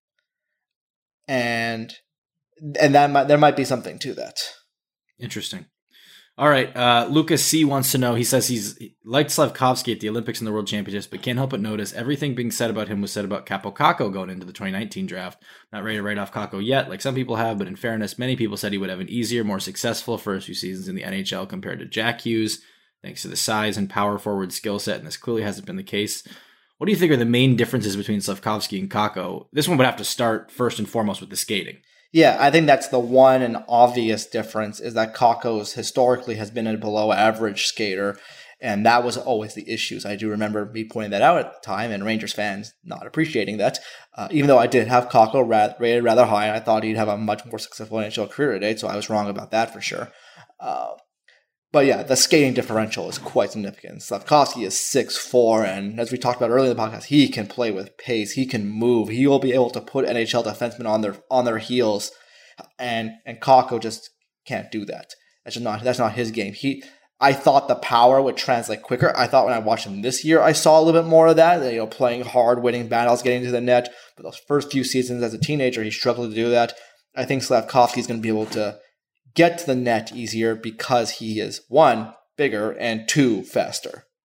and and that might there might be something to that. Interesting. All right, uh, Lucas C. wants to know, he says he's he liked Slavkovsky at the Olympics and the World Championships, but can't help but notice everything being said about him was said about Kaapo Kakko going into the twenty nineteen draft. Not ready to write off Kakko yet, like some people have, but in fairness, many people said he would have an easier, more successful first few seasons in the N H L compared to Jack Hughes, thanks to the size and power forward skill set, and this clearly hasn't been the case. What do you think are the main differences between Slavkovsky and Kakko? This one would have to start first and foremost with the skating. Yeah, I think that's the one and obvious difference is that Kakko's historically has been a below average skater, and that was always the issues. I do remember me pointing that out at the time, and Rangers fans not appreciating that. Uh, even though I did have Kakko ra- rated rather high, and I thought he'd have a much more successful N H L career today, so I was wrong about that for sure. Uh, but yeah, the skating differential is quite significant. Slavkovsky is six foot four, and as we talked about earlier in the podcast, he can play with pace. He can move. He will be able to put N H L defensemen on their on their heels, and and Kakko just can't do that. That's just not that's not his game. He, I thought the power would translate quicker. I thought when I watched him this year, I saw a little bit more of that. You know, playing hard, winning battles, getting to the net. But those first few seasons as a teenager, he struggled to do that. I think Slavkovsky is going to be able to get to the net easier because he is, one, bigger, and two, faster.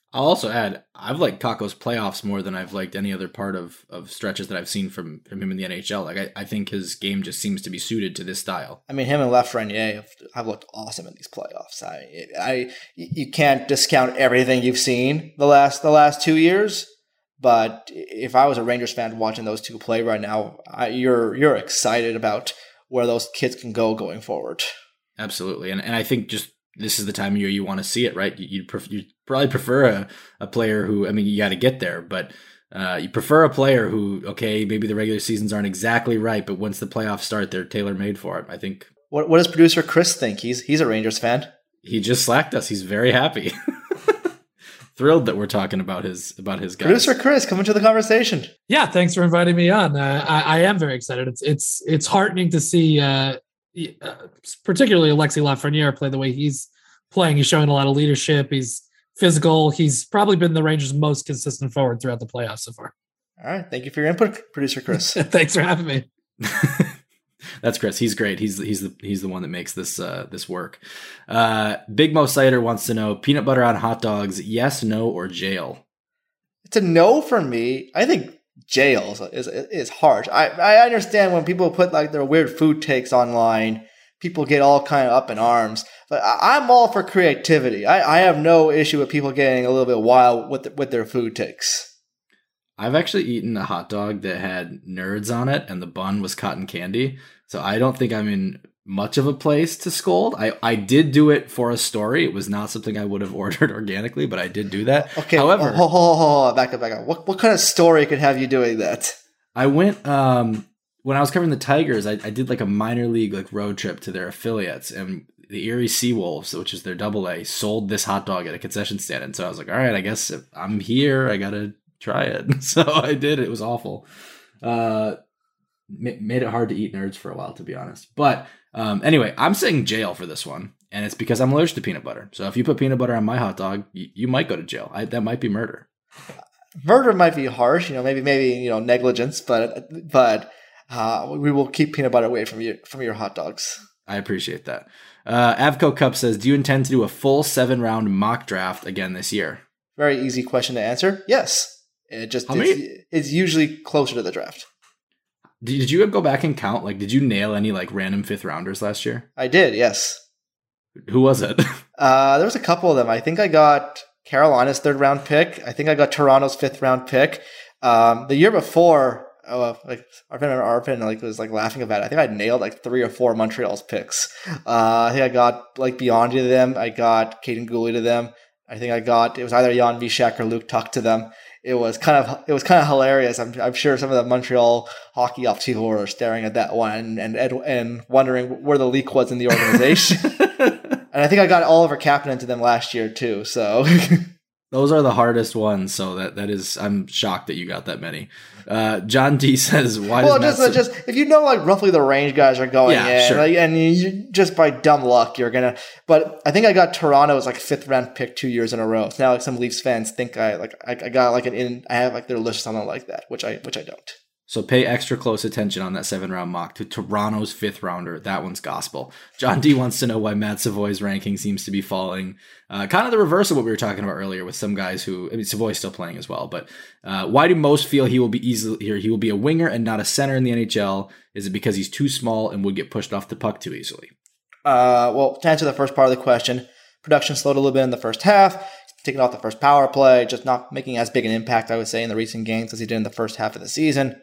I'll also add, I've liked Kakko's playoffs more than I've liked any other part of, of stretches that I've seen from, from him in the N H L. Like I, I think his game just seems to be suited to this style. I mean, him and Lafreniere have, have looked awesome in these playoffs. I, I, you can't discount everything you've seen the last the last two years. But if I was a Rangers fan watching those two play right now, I, you're you're excited about where those kids can go going forward. Absolutely, and and I think just this is the time of year you want to see it, right? You you you'd probably prefer a, a player who, I mean, you got to get there, but uh, you prefer a player who, okay, maybe the regular seasons aren't exactly right, but once the playoffs start, they're tailor made for it. I think. What what does producer Chris think? He's he's a Rangers fan. He just slacked us. He's very happy. Thrilled that we're talking about his about his guys. Producer Chris, come into the conversation. Yeah, thanks for inviting me on. Uh, I, I am very excited. It's it's it's heartening to see, uh, uh, particularly Alexis Lafreniere play the way he's playing. He's showing a lot of leadership. He's physical. He's probably been the Rangers' most consistent forward throughout the playoffs so far. All right, thank you for your input, producer Chris. Thanks for having me. That's Chris. He's great. He's he's the he's the one that makes this uh, this work. Uh, Big Mo Cider wants to know: peanut butter on hot dogs, yes, no, or jail? It's a no for me. I think jail is is harsh. I I understand when people put like their weird food takes online, people get all kind of up in arms. But I, I'm all for creativity. I, I have no issue with people getting a little bit wild with the, with their food takes. I've actually eaten a hot dog that had nerds on it and the bun was cotton candy. So I don't think I'm in much of a place to scold. I, I did do it for a story. It was not something I would have ordered organically, but I did do that. Okay. However, hold, hold, hold, hold, back up, back up. What, what kind of story could have you doing that? I went, um, when I was covering the Tigers, I, I did like a minor league like road trip to their affiliates, and the Erie Seawolves, which is their double A, sold this hot dog at a concession stand. And so I was like, all right, I guess if I'm here, I got to try it. So I did. It was awful. Uh, made it hard to eat nerds for a while, to be honest. But um, anyway, I'm saying jail for this one, and it's because I'm allergic to peanut butter. So if you put peanut butter on my hot dog, you, you might go to jail. I, that might be murder. Murder might be harsh, you know, maybe maybe you know negligence, but but uh, we will keep peanut butter away from your from your hot dogs. I appreciate that. Uh, Avco Cup says, do you intend to do a full seven round mock draft again this year? Very easy question to answer. Yes. It just it's, it's usually closer to the draft. Did you go back and count? Like, did you nail any like random fifth rounders last year? I did, yes. Who was it? uh, there was a couple of them. I think I got Carolina's third round pick. I think I got Toronto's fifth round pick. Um, the year before, oh, like Arpin and Arpin like was like laughing about it. I think I nailed like three or four Montreal's picks. Uh, I think I got like Beyond to them. I got Caden Gooley to them. I think I got it was either Jan Vishak or Luke Tuck to them. It was kind of it was kind of hilarious. I'm I'm sure some of the Montreal hockey ops people were staring at that one and and, and wondering where the leak was in the organization. And I think I got Oliver Kapanen to them last year too. So those are the hardest ones. So that that is, I'm shocked that you got that many. Uh, John D says, "Why?" Well, does just Matt just if you know like roughly the range guys are going yeah, in, sure. like, and you, you just by dumb luck you're gonna. But I think I got Toronto as like a fifth round pick two years in a row. So now like some Leafs fans think I like I, I got like an in. I have like their list or something like that, which I which I don't. So pay extra close attention on that seven round mock to Toronto's fifth rounder. That one's gospel. John D wants to know why Matt Savoy's ranking seems to be falling. Uh, kind of the reverse of what we were talking about earlier with some guys who, I mean, Savoy's still playing as well, but uh, why do most feel he will be easily here? He will be a winger and not a center in the N H L. Is it because he's too small and would get pushed off the puck too easily? Uh, well, to answer the first part of the question, production slowed a little bit in the first half. Taking off the first power play, just not making as big an impact, I would say, in the recent games as he did in the first half of the season.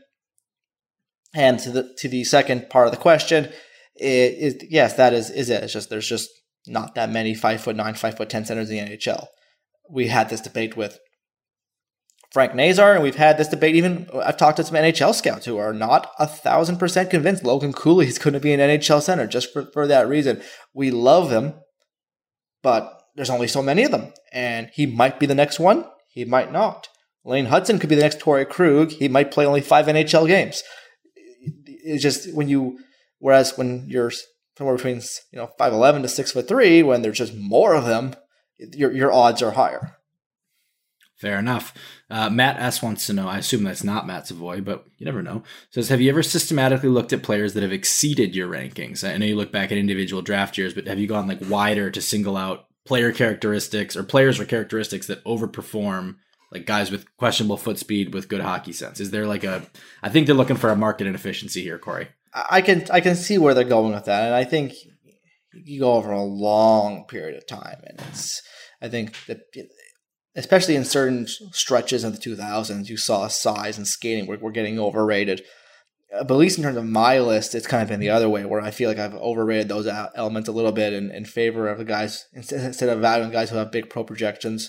And to the to the second part of the question, it is yes, that is is it. It's just there's just not that many five foot nine, five foot ten centers in the N H L. We had this debate with Frank Nazar, and we've had this debate even. I've talked to some N H L scouts who are not a thousand percent convinced Logan Cooley is going to be an N H L center just for, for that reason. We love him, but there's only so many of them, and he might be the next one. He might not. Lane Hudson could be the next Torrey Krug. He might play only five N H L games. It's just when you, whereas when you're somewhere between you know five eleven to six foot three, when there's just more of them, your your odds are higher. Fair enough. Uh, Matt S wants to know. I assume that's not Matt Savoy, but you never know. Says, have you ever systematically looked at players that have exceeded your rankings? I know you look back at individual draft years, but have you gone like wider to single out player characteristics or players or characteristics that overperform like guys with questionable foot speed with good hockey sense? Is there like a, I think they're looking for a market inefficiency here, Corey. I can I can see where they're going with that, and I think you go over a long period of time, and it's I think that especially in certain stretches in the two thousands, you saw size and skating were, were getting overrated. But at least in terms of my list, it's kind of been the other way, where I feel like I've overrated those elements a little bit in, in favor of the guys instead of valuing guys who have big pro projections.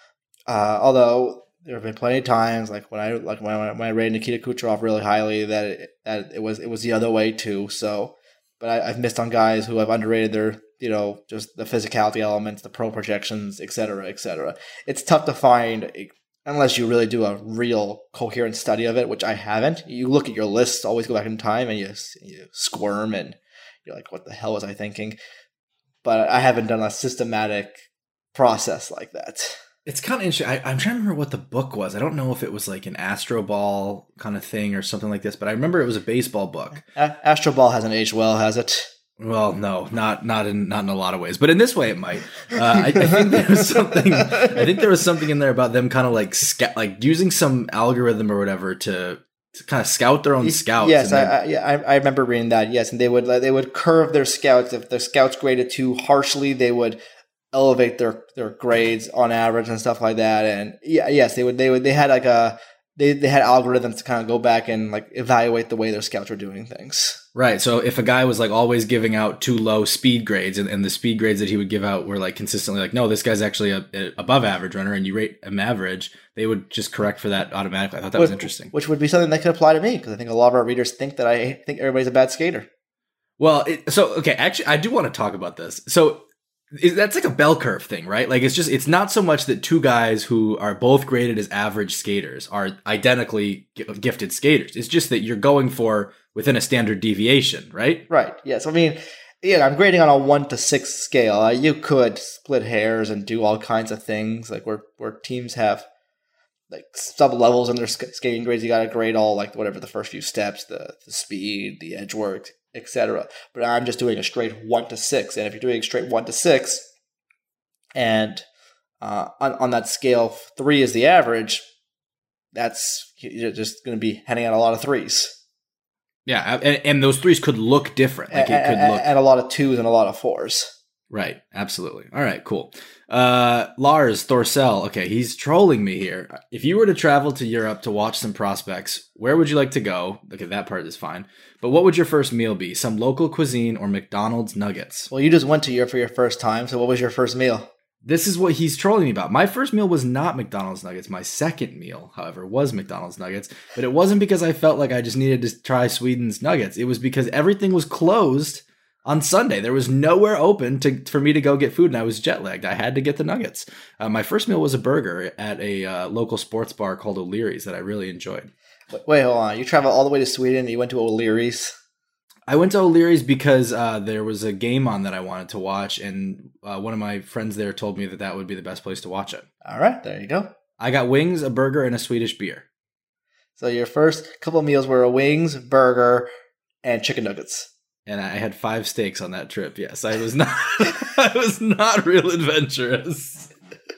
Uh, although there have been plenty of times, like when I like when I, when I rated Nikita Kucherov really highly, that it, that it was it was the other way too. So, but I, I've missed on guys who have underrated their, you know, just the physicality elements, the pro projections, et cetera, et cetera. It's tough to find unless you really do a real coherent study of it, which I haven't. You look at your lists, always go back in time, and you you squirm, and you're like, "What the hell was I thinking?" But I haven't done a systematic process like that. It's kind of interesting. I, I'm trying to remember what the book was. I don't know if it was like an Astro Ball kind of thing or something like this, but I remember it was a baseball book. A- Astro Ball hasn't aged well, has it? Well, no, not not in not in a lot of ways, but in this way it might. Uh, I, I think there was something. I think there was something in there about them kind of like sca- like using some algorithm or whatever to, to kind of scout their own scouts. Yes, I, I, yeah, I, I remember reading that. Yes, and they would they would curve their scouts. If their scouts graded too harshly, they would elevate their, their grades on average and stuff like that. And yeah, yes, they would they would they had like a they they had algorithms to kind of go back and like evaluate the way their scouts were doing things. Right. So if a guy was like always giving out too low speed grades, and, and the speed grades that he would give out were like consistently like, no, this guy's actually a, a above average runner, and you rate him average, they would just correct for that automatically. I thought that which, was interesting. Which would be something that could apply to me, because I think a lot of our readers think that I think everybody's a bad skater. Well, it, so okay, actually, I do want to talk about this. So. Is that's like a bell curve thing, right? Like it's just, it's not so much that two guys who are both graded as average skaters are identically gifted skaters. It's just that you're going for within a standard deviation, right? Right. Yes. I mean, yeah, I'm grading on a one to six scale. Uh, you could split hairs and do all kinds of things, like where, where teams have like sub levels in their sk- skating grades. You got to grade all like whatever the first few steps, the, the speed, the edge work, et cetera. But I'm just doing a straight one to six, and if you're doing straight one to six, and uh, on on that scale, three is the average. That's you're just going to be handing out a lot of threes. Yeah, and, and those threes could look different. Like and, it could look, and a lot of twos and a lot of fours. Right, absolutely. All right, cool. Uh, Lars Thorcell, okay, he's trolling me here. If you were to travel to Europe to watch some prospects, where would you like to go? Okay, that part is fine. But what would your first meal be? Some local cuisine or McDonald's nuggets? Well, you just went to Europe for your first time, so what was your first meal? This is what he's trolling me about. My first meal was not McDonald's nuggets. My second meal, however, was McDonald's nuggets. But it wasn't because I felt like I just needed to try Sweden's nuggets. It was because everything was closed on Sunday. There was nowhere open to for me to go get food, and I was jet lagged. I had to get the nuggets. Uh, my first meal was a burger at a uh, local sports bar called O'Leary's that I really enjoyed. Wait, hold on. You traveled all the way to Sweden and you went to O'Leary's? I went to O'Leary's because uh, there was a game on that I wanted to watch, and uh, one of my friends there told me that that would be the best place to watch it. All right, there you go. I got wings, a burger, and a Swedish beer. So your first couple of meals were a wings, burger, and chicken nuggets. And I had five steaks on that trip. Yes, I was not. I was not real adventurous.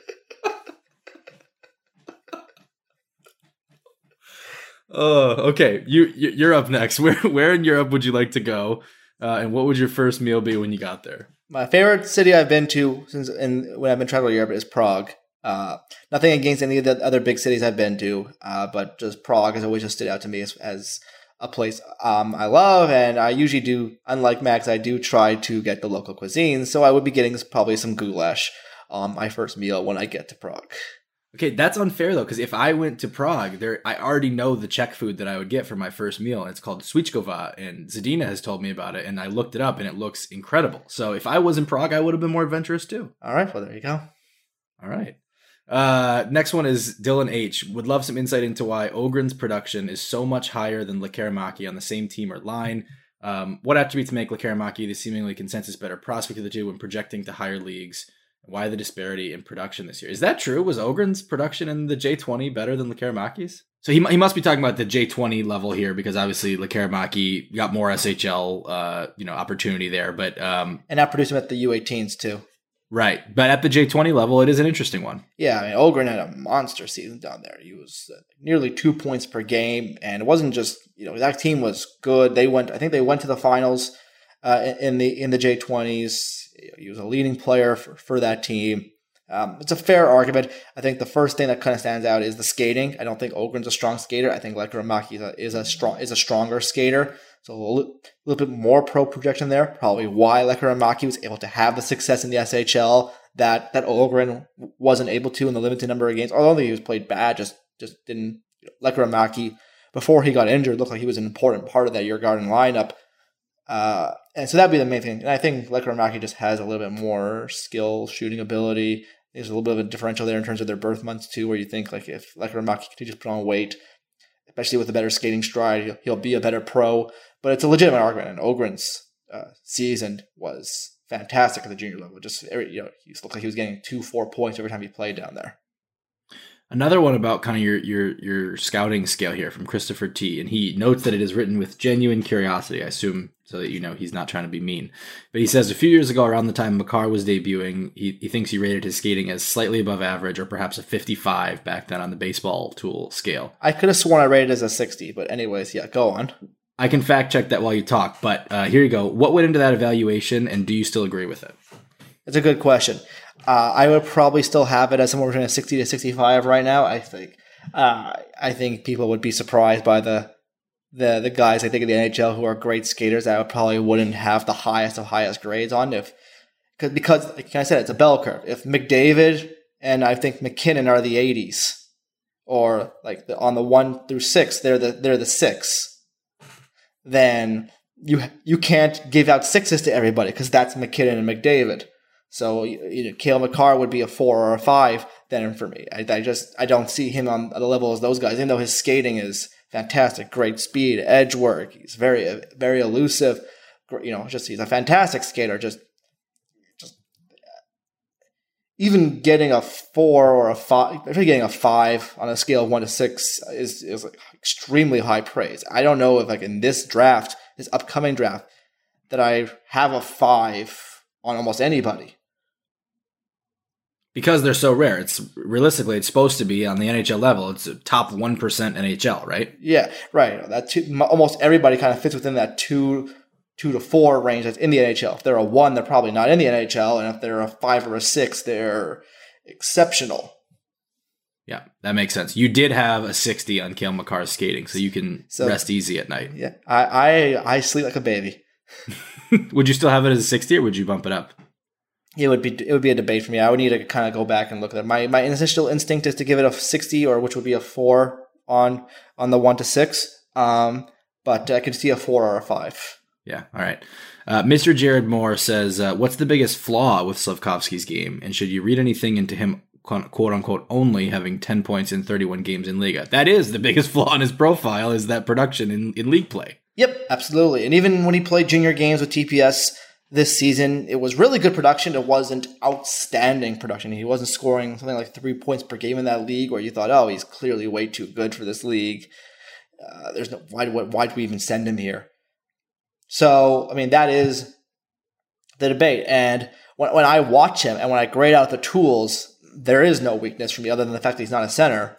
Oh, okay. You you're up next. Where where in Europe would you like to go? Uh, and what would your first meal be when you got there? My favorite city I've been to since in, when I've been traveling to Europe is Prague. Uh, nothing against any of the other big cities I've been to, uh, but just Prague has always just stood out to me as, as a place um, I love, and I usually do, unlike Max, I do try to get the local cuisine, so I would be getting probably some goulash on my first meal when I get to Prague. Okay, that's unfair though, because if I went to Prague, there I already know the Czech food that I would get for my first meal, and it's called Svíčková, and Zadina has told me about it, and I looked it up, and it looks incredible. So if I was in Prague, I would have been more adventurous too. All right, well, there you go. All right. Uh, next one is Dylan H. Would love some insight into why Ogren's production is so much higher than Lekkerimaki on the same team or line. Um, what attributes make Lekkerimaki the seemingly consensus better prospect of the two when projecting to higher leagues? Why the disparity in production this year? Is that true? Was Ogren's production in the J twenty better than Lekkerimaki's? So he he must be talking about the J twenty level here, because obviously Lekkerimaki got more S H L uh, you know opportunity there, but um, and now produce him at the U eighteens too. Right. But at the J twenty level, it is an interesting one. Yeah, I mean, Ogren had a monster season down there. He was uh, nearly two points per game, and it wasn't just, you know, that team was good. They went, I think they went to the finals uh, in the in the J twenties. He was a leading player for, for that team. Um, it's a fair argument. I think the first thing that kind of stands out is the skating. I don't think Ogren's a strong skater. I think Lekkerimäki is a, is a strong is a stronger skater. So a little, little bit more pro projection there. Probably why Lekkerimäki was able to have the success in the S H L that that Ogren wasn't able to in the limited number of games. Although he was played bad, just just didn't. You know, Lekkerimäki, before he got injured, looked like he was an important part of that Djurgården lineup. Uh, and so that'd be the main thing. And I think Lekkerimäki just has a little bit more skill, shooting ability. There's a little bit of a differential there in terms of their birth months too, where you think like if Lekkerimäki can just put on weight, especially with a better skating stride, he'll, he'll be a better pro. But it's a legitimate argument, and Ogren's uh, season was fantastic at the junior level. Just every, you know, he looked like he was getting two, four points every time he played down there. Another one about kind of your your your scouting scale here from Christopher T. And he notes that it is written with genuine curiosity, I assume, so that you know he's not trying to be mean. But he says a few years ago, around the time Makar was debuting, he, he thinks he rated his skating as slightly above average or perhaps a fifty-five back then on the baseball tool scale. I could have sworn I rated it as a sixty, but anyways, yeah, go on. I can fact check that while you talk, but uh, here you go. What went into that evaluation, and do you still agree with it? It's a good question. Uh, I would probably still have it as somewhere between a sixty to sixty-five right now. I think. Uh, I think people would be surprised by the the the guys I think in the N H L who are great skaters. I would probably wouldn't have the highest of highest grades on if cause, because like I said, it's a bell curve. If McDavid and I think McKinnon are the eighties, or like the, on the one through six, they're the they're the six. Then you you can't give out sixes to everybody because that's McKinnon and McDavid. So you know, Cale Makar would be a four or a five then for me. I, I just I don't see him on the level as those guys, even though his skating is fantastic, great speed, edge work. He's very very elusive. You know, just he's a fantastic skater. Just just even getting a four or a five, especially getting a five on a scale of one to six is is like extremely high praise. I don't know if like in this draft, this upcoming draft, that I have a five on almost anybody. Because they're so rare. It's realistically, it's supposed to be on the N H L level. It's a top one percent N H L, right? Yeah, right. That two, almost everybody kind of fits within that two, two to four range that's in the N H L. If they're a one, they're probably not in the N H L, and if they're a five or a six, they're exceptional. Yeah, that makes sense. You did have a sixty on Cale Makar's skating, so you can so, rest easy at night. Yeah, I, I I sleep like a baby. Would you still have it as a sixty, or would you bump it up? It would be it would be a debate for me. I would need to kind of go back and look at it. My my initial instinct is to give it a sixty, or which would be a four on on the one to six. Um, but I could see a four or a five. Yeah. All right. Uh, Mister Jared Moore says, uh, "What's the biggest flaw with Slafkovsky's game, and should you read anything into him, quote unquote, only having ten points in thirty-one games in Liga?" That is the biggest flaw in his profile, is that production in, in league play. Yep, absolutely. And even when he played junior games with T P S this season, it was really good production. It wasn't outstanding production. He wasn't scoring something like three points per game in that league where you thought, oh, he's clearly way too good for this league. Uh, there's no why, why do we even send him here? So, I mean, that is the debate. And when, when I watch him and when I grade out the tools, there is no weakness for me other than the fact that he's not a center.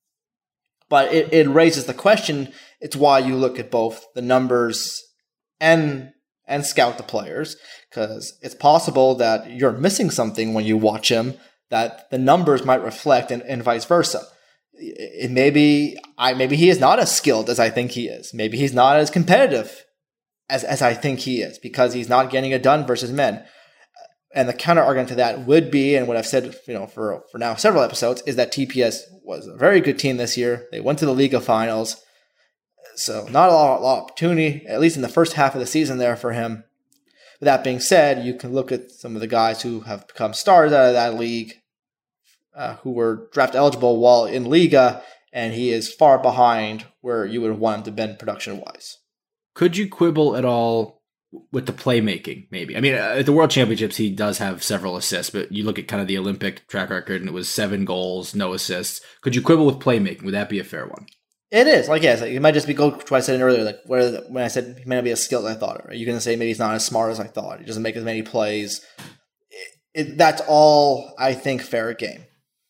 But it, it raises the question. It's why you look at both the numbers and and scout the players, because it's possible that you're missing something when you watch him that the numbers might reflect, and, and vice versa. It maybe I maybe he is not as skilled as I think he is. Maybe he's not as competitive as as I think he is because he's not getting it done versus men. And the counter argument to that would be, and what I've said, you know, for for now several episodes, is that T P S was a very good team this year. They went to the Liga finals. So not a lot, a lot of opportunity, at least in the first half of the season there for him. With that being said, you can look at some of the guys who have become stars out of that league, uh, who were draft eligible while in Liga, and he is far behind where you would want him to bend production-wise. Could you quibble at all with the playmaking, maybe? I mean, at the World Championships, he does have several assists, but you look at kind of the Olympic track record, and it was seven goals, no assists. Could you quibble with playmaking? Would that be a fair one? It is. Like, yes, like, it might just be go to what I said earlier, like where when I said he may not be as skilled as I thought. Right? You're going to say maybe he's not as smart as I thought. He doesn't make as many plays. it, that's all I think fair game.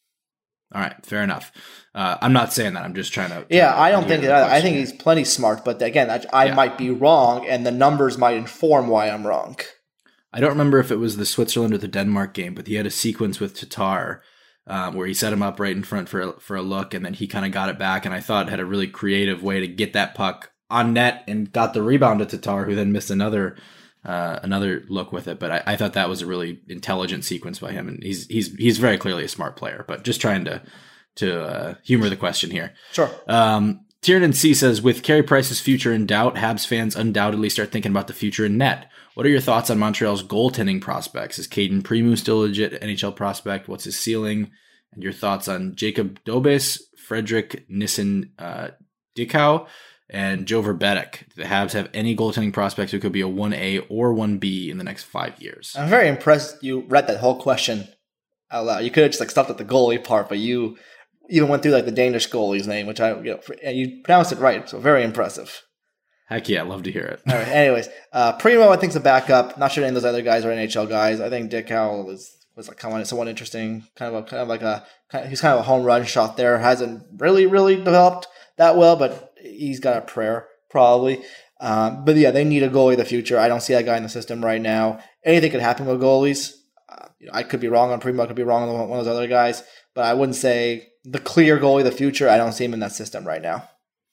All right, fair enough. Uh, I'm not saying that. I'm just trying to. Yeah, trying to I don't think that. I think he's plenty smart, but again, I, I yeah. might be wrong, and the numbers might inform why I'm wrong. I don't remember if it was the Switzerland or the Denmark game, but he had a sequence with Tatar um, where he set him up right in front for a, for a look, and then he kind of got it back, and I thought had a really creative way to get that puck on net and got the rebound to Tatar, who then missed another uh, another look with it. But I, I thought that was a really intelligent sequence by him, and he's he's he's very clearly a smart player. But just trying to to uh, humor the question here. Sure. Um, Tiernan C says, with Carey Price's future in doubt, Habs fans undoubtedly start thinking about the future in net. What are your thoughts on Montreal's goaltending prospects? Is Caden Primo still a legit N H L prospect? What's his ceiling? And your thoughts on Jacob Dobes, Frederick Nissen uh, Dickau, and Joe Verbetic? Do the Habs have any goaltending prospects who could be a one A or one B in the next five years? I'm very impressed you read that whole question out loud. You could have just like stopped at the goalie part, but you even went through like the Danish goalie's name, which I, you know, and you pronounced it right. So very impressive. Heck yeah, I'd love to hear it. All right. Anyways, uh, Primo, I think, is a backup. Not sure any of those other guys are N H L guys. I think Dick Howell is was like kind of somewhat interesting. Kind of a, kind of like a kind of, he's kind of a home run shot there. Hasn't really really developed that well, but he's got a prayer probably. Um, but yeah, they need a goalie of the future. I don't see that guy in the system right now. Anything could happen with goalies. Uh, you know, I could be wrong on Primo. I could be wrong on one of those other guys. But I wouldn't say the clear goalie of the future. I don't see him in that system right now.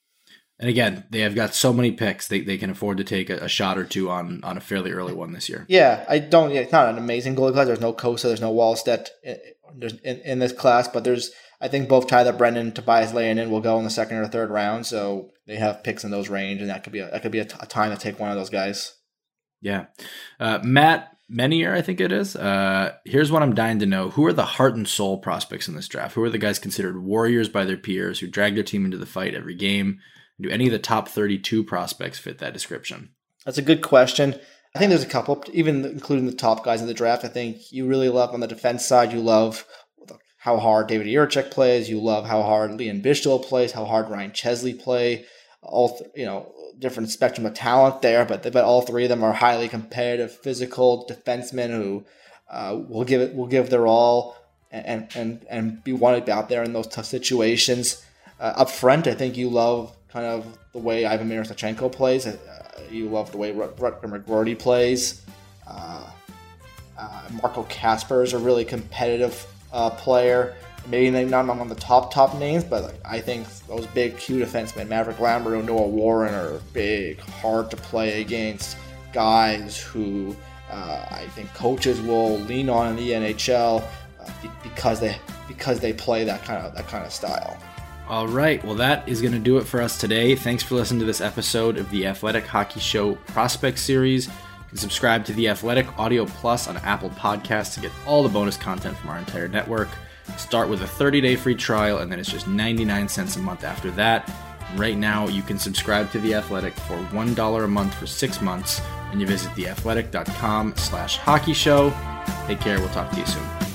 And again, they have got so many picks, they, they can afford to take a, a shot or two on, on a fairly early one this year. Yeah, I don't. Yeah, it's not an amazing goalie class. There's no Kosa, there's no Wallstedt in, in, in this class, but there's, I think both Tyler Brennan, Tobias Leonin will go in the second or third round, so they have picks in those range, and that could be a, that could be a, t- a time to take one of those guys. Yeah, uh, Matt Menier, I think it is. Uh, here's what I'm dying to know: who are the heart and soul prospects in this draft? Who are the guys considered warriors by their peers who drag their team into the fight every game? Do any of the top thirty-two prospects fit that description? That's a good question. I think there's a couple, even including the top guys in the draft. I think you really love on the defense side. You love how hard David Jiricek plays. You love how hard Leon Bistel plays. How hard Ryan Chesley play. All you know, different spectrum of talent there, but but all three of them are highly competitive, physical defensemen who uh, will give it will give their all and and and be wanted out there in those tough situations. Uh, up front, I think you love kind of the way Ivan Miroshnichenko plays. Uh, you love the way Rutger McGroarty plays. Uh, uh, Marco Kasper is a really competitive uh, player. Maybe not among the top, top names, but like, I think those big Q defensemen, Maverick Lambert and Noah Warren, are big, hard to play against guys who uh, I think coaches will lean on in the N H L uh, because they because they play that kind of that kind of style. All right, well, that is going to do it for us today. Thanks for listening to this episode of the Athletic Hockey Show Prospect Series. You can subscribe to the Athletic Audio Plus on Apple Podcasts to get all the bonus content from our entire network. Start with a thirty-day free trial, and then it's just ninety-nine cents a month after that. Right now, you can subscribe to The Athletic for one dollar a month for six months when you visit theathletic.com slash hockey show. Take care. We'll talk to you soon.